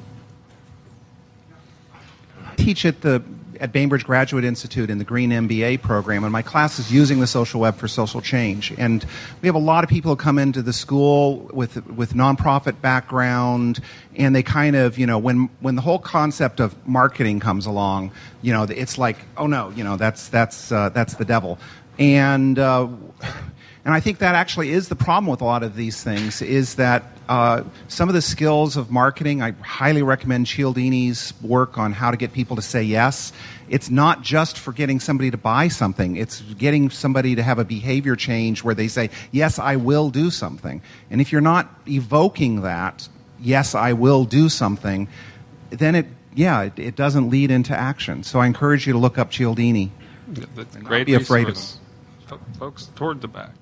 Speaker 10: Teach at the at Bainbridge Graduate Institute in the Green M B A program, and my class is using the social web for social change. And we have a lot of people who come into the school with with nonprofit background, and they kind of, you know, when when the whole concept of marketing comes along, you know, it's like, oh no, you know, that's that's uh, that's the devil. And uh, and I think that actually is the problem with a lot of these things, is that uh, some of the skills of marketing, I highly recommend Cialdini's work on how to get people to say yes. It's not just for getting somebody to buy something. It's getting somebody to have a behavior change where they say, yes, I will do something. And if you're not evoking that, yes, I will do something, then it, yeah, it, it doesn't lead into action. So I encourage you to look up Cialdini.
Speaker 3: Yeah, that's a great
Speaker 10: be afraid of
Speaker 3: him. Folks, toward the back.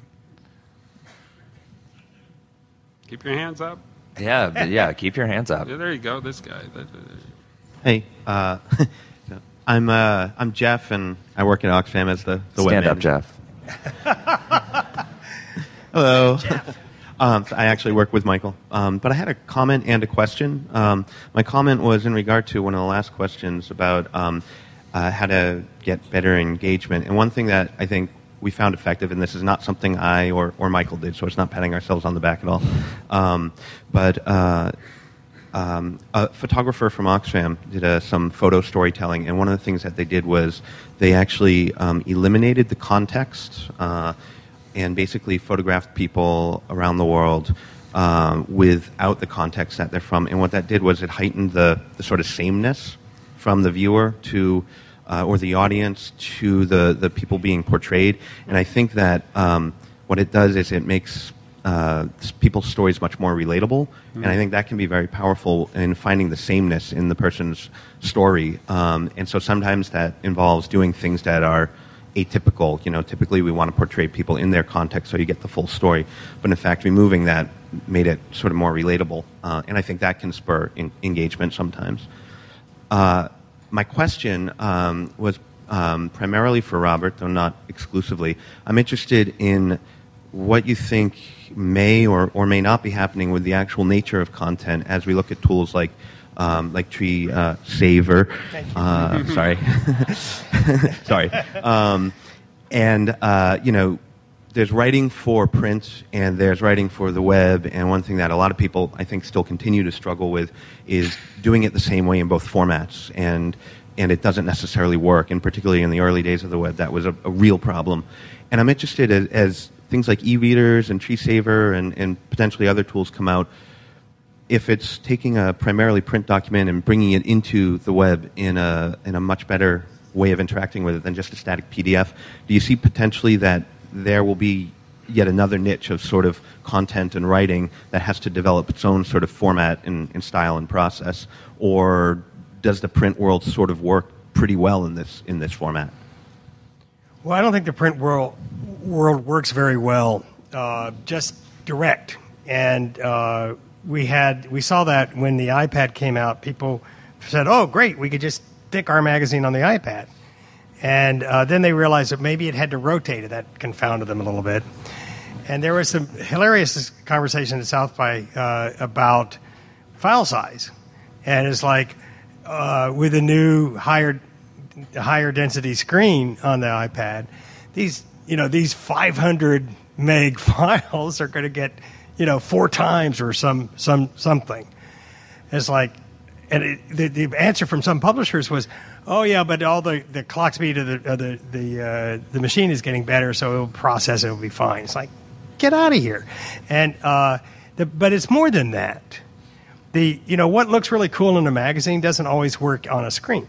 Speaker 3: Keep your hands up.
Speaker 1: Yeah, but yeah. Keep your hands up.
Speaker 3: Yeah, there you go. This guy.
Speaker 11: Hey, uh, I'm uh, I'm Jeff, and I work at Oxfam as the the
Speaker 1: stand
Speaker 11: web
Speaker 1: up, Jeff.
Speaker 11: Hello. Jeff. um, I actually work with Michael, um, but I had a comment and a question. Um, my comment was in regard to one of the last questions about um, uh, how to get better engagement, and one thing that I think we found effective, and this is not something I or, or Michael did, so it's not patting ourselves on the back at all. Um, but uh, um, a photographer from Oxfam did uh, some photo storytelling, and one of the things that they did was they actually um, eliminated the context uh, and basically photographed people around the world um, without the context that they're from. And what that did was it heightened the, the sort of sameness from the viewer to Uh, or the audience to the, the people being portrayed. And I think that um, what it does is it makes uh, people's stories much more relatable. Mm-hmm. And I think that can be very powerful in finding the sameness in the person's story. Um, and so sometimes that involves doing things that are atypical. You know, typically we want to portray people in their context so you get the full story. But in fact, removing that made it sort of more relatable. Uh, and I think that can spur in- engagement sometimes. Uh, My question um, was um, primarily for Robert, though not exclusively. I'm interested in what you think may or, or may not be happening with the actual nature of content as we look at tools like um, like Tree uh, Saver. Uh, sorry, sorry, um, and uh, you know. There's writing for print and there's writing for the web, and one thing that a lot of people, I think, still continue to struggle with is doing it the same way in both formats, and and it doesn't necessarily work, and particularly in the early days of the web, that was a, a real problem. And I'm interested as, as things like e-readers and Tree Saver and, and potentially other tools come out, if it's taking a primarily print document and bringing it into the web in a in a much better way of interacting with it than just a static P D F, do you see potentially that there will be yet another niche of sort of content and writing that has to develop its own sort of format and, and style and process? Or does the print world sort of work pretty well in this in this format?
Speaker 2: Well, I don't think the print world world works very well uh, just direct. And uh, we had we saw that when the iPad came out, people said, "Oh, great, we could just stick our magazine on the iPad." And uh, then they realized that maybe it had to rotate it. That confounded them a little bit. And there was some hilarious conversation at South by uh, about file size. And it's like uh, with a new higher higher density screen on the iPad, these you know these five hundred meg files are going to get you know four times or some some something. It's like, and it, the the answer from some publishers was, "Oh yeah, but all the, the clock speed of the of the the uh, the machine is getting better, so it'll process it, it'll be fine." It's like, get out of here. And uh, the, but it's more than that. The you know what looks really cool in a magazine doesn't always work on a screen.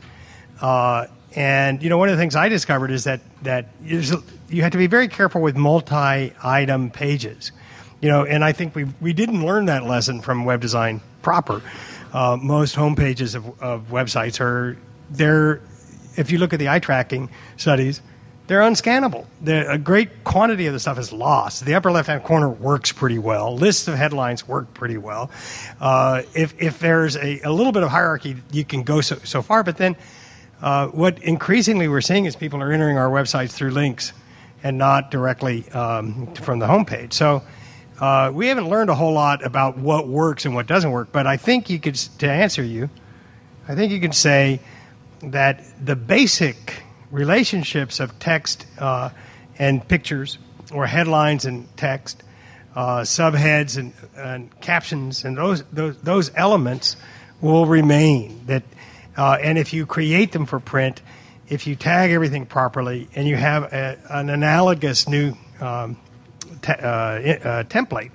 Speaker 2: Uh, and you know one of the things I discovered is that that you have to be very careful with multi-item pages. You know, and I think we we didn't learn that lesson from web design proper. Uh, most home pages of, of websites are they're if you look at the eye tracking studies, they're unscannable. They're, a great quantity of the stuff is lost. The upper left-hand corner works pretty well. Lists of headlines work pretty well. Uh, if if there's a, a little bit of hierarchy, you can go so, so far. But then uh, what increasingly we're seeing is people are entering our websites through links and not directly um, from the homepage. So uh, we haven't learned a whole lot about what works and what doesn't work. But I think you could, to answer you, I think you could say that the basic relationships of text uh, and pictures, or headlines and text, uh, subheads and, and captions, and those, those those elements will remain. That uh, and if you create them for print, if you tag everything properly, and you have a, an analogous new um, te- uh, uh, template,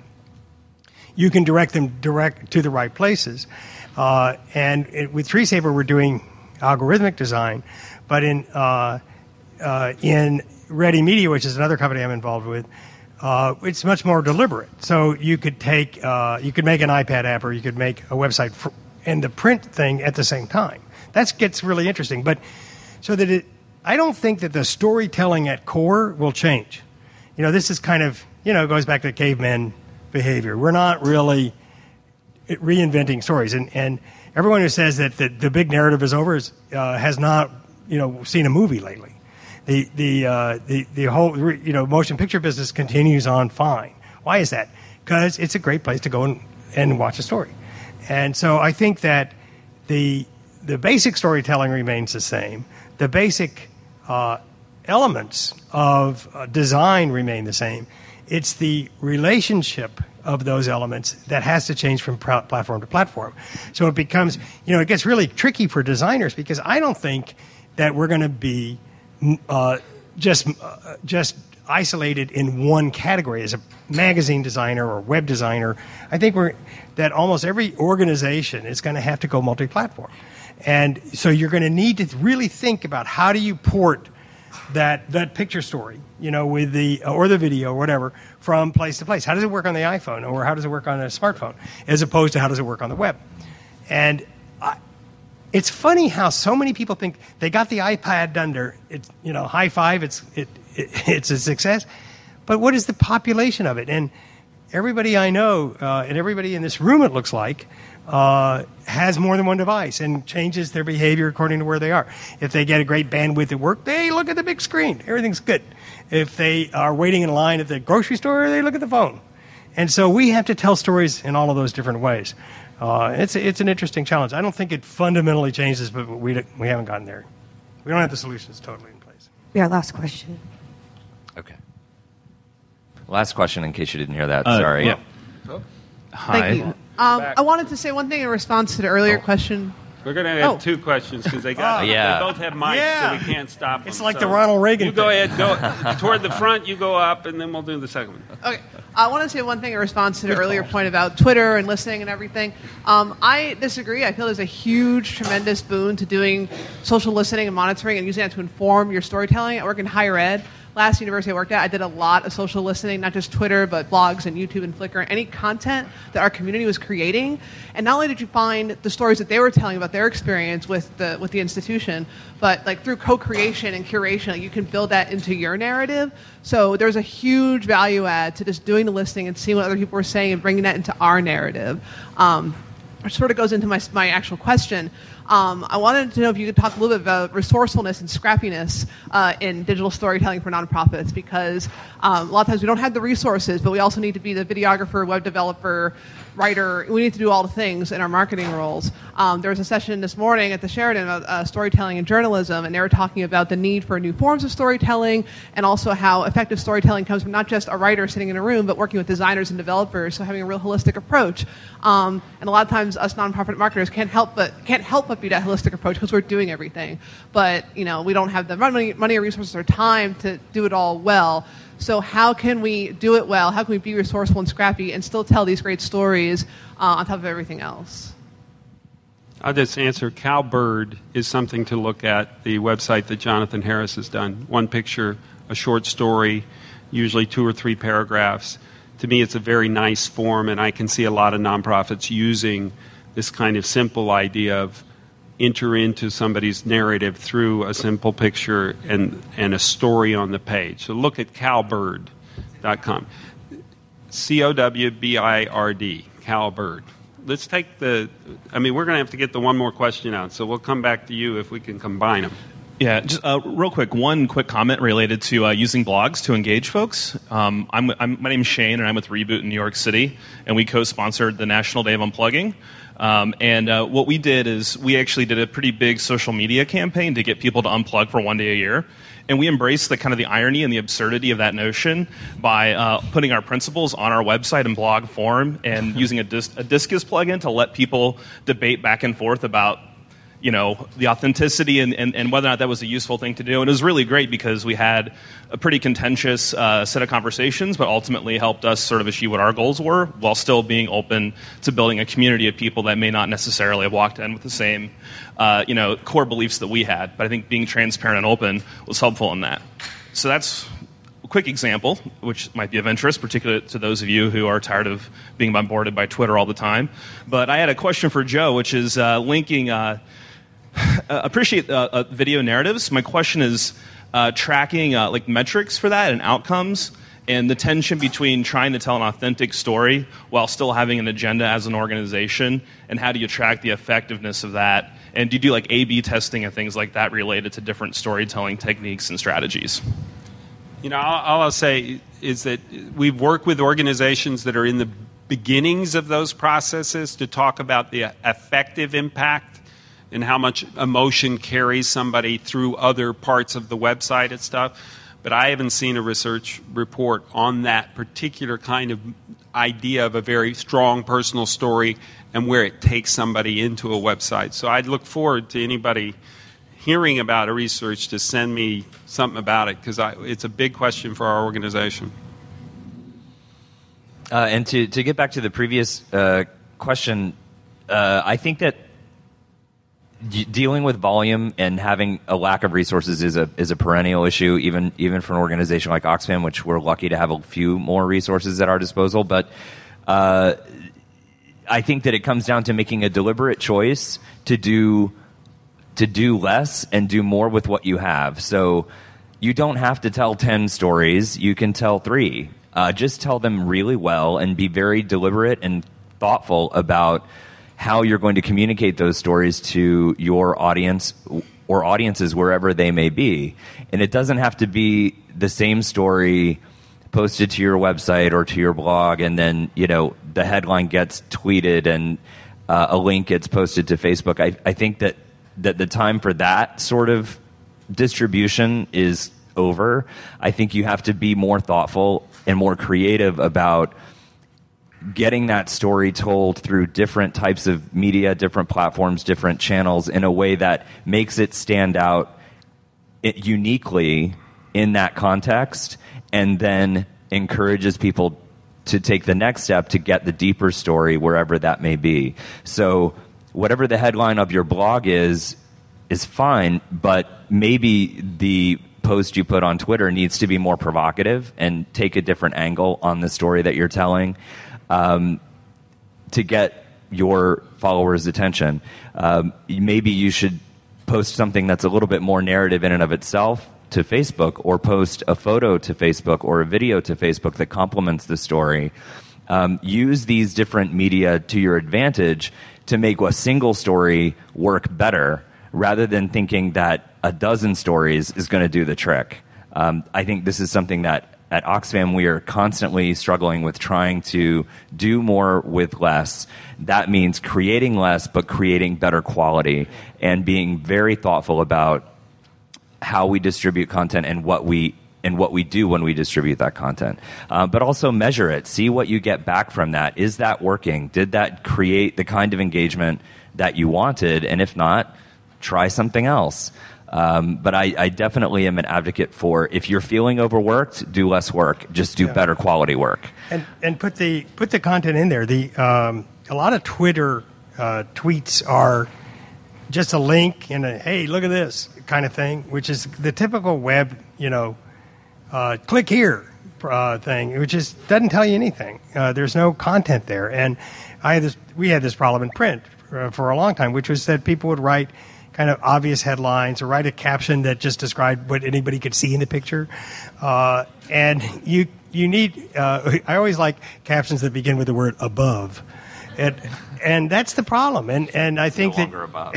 Speaker 2: you can direct them direct to the right places. Uh, and it, with TreeSaver, we're doing algorithmic design. But in uh, uh, in Ready Media, which is another company I'm involved with, uh, it's much more deliberate. So you could take uh, you could make an iPad app, or you could make a website for, and the print thing at the same time. That gets really interesting. But so that it, I don't think that the storytelling at core will change. You know, this is kind of you know goes back to caveman behavior. We're not really reinventing stories, and and everyone who says that the, the big narrative is over is, uh, has not you know seen a movie lately. The the uh, the the whole you know motion picture business continues on fine. Why is that? Because it's a great place to go and, and watch a story. And so I think that the the basic storytelling remains the same. The basic uh, elements of uh, design remain the same. It's the relationship of those elements that has to change from pr- platform to platform. So it becomes, you know, it gets really tricky for designers, because I don't think that we're going to be uh, just uh, just isolated in one category as a magazine designer or web designer. I think we're that almost every organization is going to have to go multi-platform. And so you're going to need to really think about how do you port that that picture story, you know, with the or the video or whatever, from place to place. How does it work on the iPhone, or how does it work on a smartphone, as opposed to how does it work on the web? And I, it's funny how so many people think they got the iPad under. It's you know high five. It's it, it it's a success, but what is the population of it? And everybody I know, uh, and everybody in this room, it looks like, uh, has more than one device and changes their behavior according to where they are. If they get a great bandwidth at work, they look at the big screen. Everything's good. If they are waiting in line at the grocery store, they look at the phone. And so we have to tell stories in all of those different ways. Uh, it's it's an interesting challenge. I don't think it fundamentally changes, but we we haven't gotten there. We don't have the solutions totally in place.
Speaker 7: Yeah, last question.
Speaker 1: Okay. Last question, in case you didn't hear that.
Speaker 12: Uh,
Speaker 1: Sorry.
Speaker 12: yeah.
Speaker 13: Hi. Thank you. Um, I wanted to say one thing in response to the earlier
Speaker 1: oh.
Speaker 13: question.
Speaker 3: We're going to have
Speaker 13: Oh.
Speaker 3: two questions because they got
Speaker 1: Oh, yeah.
Speaker 3: they both have mics,
Speaker 2: Yeah.
Speaker 3: so we can't stop them.
Speaker 2: It's like
Speaker 3: So
Speaker 2: the Ronald Reagan
Speaker 3: You go
Speaker 2: thing.
Speaker 3: ahead, go toward the front. You go up, and then we'll do the second one.
Speaker 13: Okay, I want to say one thing in response to the earlier point about Twitter and listening and everything. Um, I disagree. I feel there's a huge, tremendous boon to doing social listening and monitoring and using that to inform your storytelling. I work in higher ed. last university I worked at, I did a lot of social listening, not just Twitter, but blogs and YouTube and Flickr, any content that our community was creating. And not only did you find the stories that they were telling about their experience with the with the institution, but like through co-creation and curation, like, you can build that into your narrative. So there's a huge value add to just doing the listening and seeing what other people were saying and bringing that into our narrative. Um, which sort of goes into my my actual question. Um, I wanted to know if you could talk a little bit about resourcefulness and scrappiness uh, in digital storytelling for nonprofits, because um, a lot of times we don't have the resources, but we also need to be the videographer, web developer, writer. We need to do all the things in our marketing roles. Um, there was a session this morning at the Sheridan about uh, storytelling and journalism, and they were talking about the need for new forms of storytelling, and also how effective storytelling comes from not just a writer sitting in a room, but working with designers and developers, so having a real holistic approach. Um, and a lot of times us nonprofit marketers can't help but can't help but be that holistic approach because we're doing everything. But you know, we don't have the money, money or resources or time to do it all well. So how can we do it well? How can we be resourceful and scrappy and still tell these great stories uh, on top of everything else?
Speaker 3: I'll just answer. Cowbird is something to look at, the website that Jonathan Harris has done. One picture, a short story, usually two or three paragraphs. To me, it's a very nice form, and I can see a lot of nonprofits using this kind of simple idea of enter into somebody's narrative through a simple picture and, and a story on the page. So look at cowbird dot com. C O W B I R D, Cowbird. Let's take the, I mean, we're going to have to get the one more question out, so we'll come back to you if we can combine them.
Speaker 12: Yeah, just uh, real quick, one quick comment related to uh, using blogs to engage folks. Um, I'm, I'm, my name is Shane, and I'm with Reboot in New York City, and we co-sponsored the National Day of Unplugging. Um, and uh, what we did is we actually did a pretty big social media campaign to get people to unplug for one day a year. And we embraced the kind of the irony and the absurdity of that notion by uh, putting our principles on our website in blog form and using a, dis- a Disqus plugin to let people debate back and forth about, you know, the authenticity and, and, and whether or not that was a useful thing to do. And it was really great because we had a pretty contentious uh, set of conversations, but ultimately helped us sort of achieve what our goals were while still being open to building a community of people that may not necessarily have walked in with the same, uh, you know, core beliefs that we had. But I think being transparent and open was helpful in that. So that's a quick example, which might be of interest, particularly to those of you who are tired of being bombarded by Twitter all the time. But I had a question for Joe, which is uh, linking... Uh, Uh, appreciate uh, uh, video narratives. My question is uh, tracking uh, like metrics for that and outcomes, and the tension between trying to tell an authentic story while still having an agenda as an organization, and how do you track the effectiveness of that? And do you do like A B testing and things like that related to different storytelling techniques and strategies?
Speaker 3: You know, all, all I'll say is that we've worked with organizations that are in the beginnings of those processes to talk about the effective impact and how much emotion carries somebody through other parts of the website and stuff. But I haven't seen a research report on that particular kind of idea of a very strong personal story and where it takes somebody into a website. So I'd look forward to anybody hearing about a research to send me something about it, because it's a big question for our organization.
Speaker 1: Uh, and to, to get back to the previous uh, question, uh, I think that dealing with volume and having a lack of resources is a is a perennial issue, even even for an organization like Oxfam, which we're lucky to have a few more resources at our disposal. But uh, I think that it comes down to making a deliberate choice to do to do less and do more with what you have. So you don't have to tell ten stories; you can tell three. Uh, just tell them really well and be very deliberate and thoughtful about how you're going to communicate those stories to your audience or audiences wherever they may be. And it doesn't have to be the same story posted to your website or to your blog, and then, you know, the headline gets tweeted and uh, a link gets posted to Facebook. I, I think that, that the time for that sort of distribution is over. I think you have to be more thoughtful and more creative about getting that story told through different types of media, different platforms, different channels in a way that makes it stand out it uniquely in that context, and then encourages people to take the next step to get the deeper story wherever that may be. So whatever the headline of your blog is, is fine, but maybe the post you put on Twitter needs to be more provocative and take a different angle on the story that you're telling um, to get your followers' attention. Um, maybe you should post something that's a little bit more narrative in and of itself to Facebook, or post a photo to Facebook or a video to Facebook that complements the story. Um, use these different media to your advantage to make a single story work better, rather than thinking that a dozen stories is going to do the trick. Um, I think this is something that at Oxfam we are constantly struggling with, trying to do more with less. That means creating less, but creating better quality, and being very thoughtful about how we distribute content and what we and what we do when we distribute that content. Uh, but also measure it. See what you get back from that. Is that working? Did that create the kind of engagement that you wanted? And if not, try something else. Um, but I, I definitely am an advocate for, if you're feeling overworked, do less work. Just do
Speaker 2: yeah.
Speaker 1: better quality work.
Speaker 2: And and put the put the content in there. The um, a lot of Twitter uh, tweets are just a link and a hey, look at this kind of thing, which is the typical web, you know, uh, click here uh, thing, which is doesn't tell you anything. Uh, there's no content there. And I had this, we had this problem in print uh, for a long time, which was that people would write kind of obvious headlines or write a caption that just described what anybody could see in the picture. Uh, and you you need, uh, I always like captions that begin with the word above. And, and that's the problem. And, and I think
Speaker 1: no
Speaker 2: that
Speaker 1: longer above.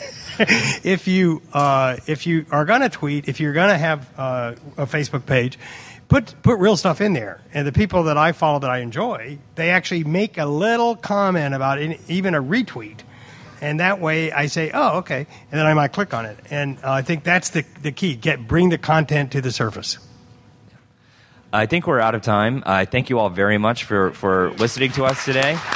Speaker 2: if you uh, if you are going to tweet, if you're going to have uh, a Facebook page, put put real stuff in there. And the people that I follow that I enjoy, they actually make a little comment about it, even a retweet. And that way I say, oh, okay. And then I might click on it. And uh, I think that's the, the key. Get bring the content to the surface.
Speaker 1: I think we're out of time. I uh, thank you all very much for, for listening to us today.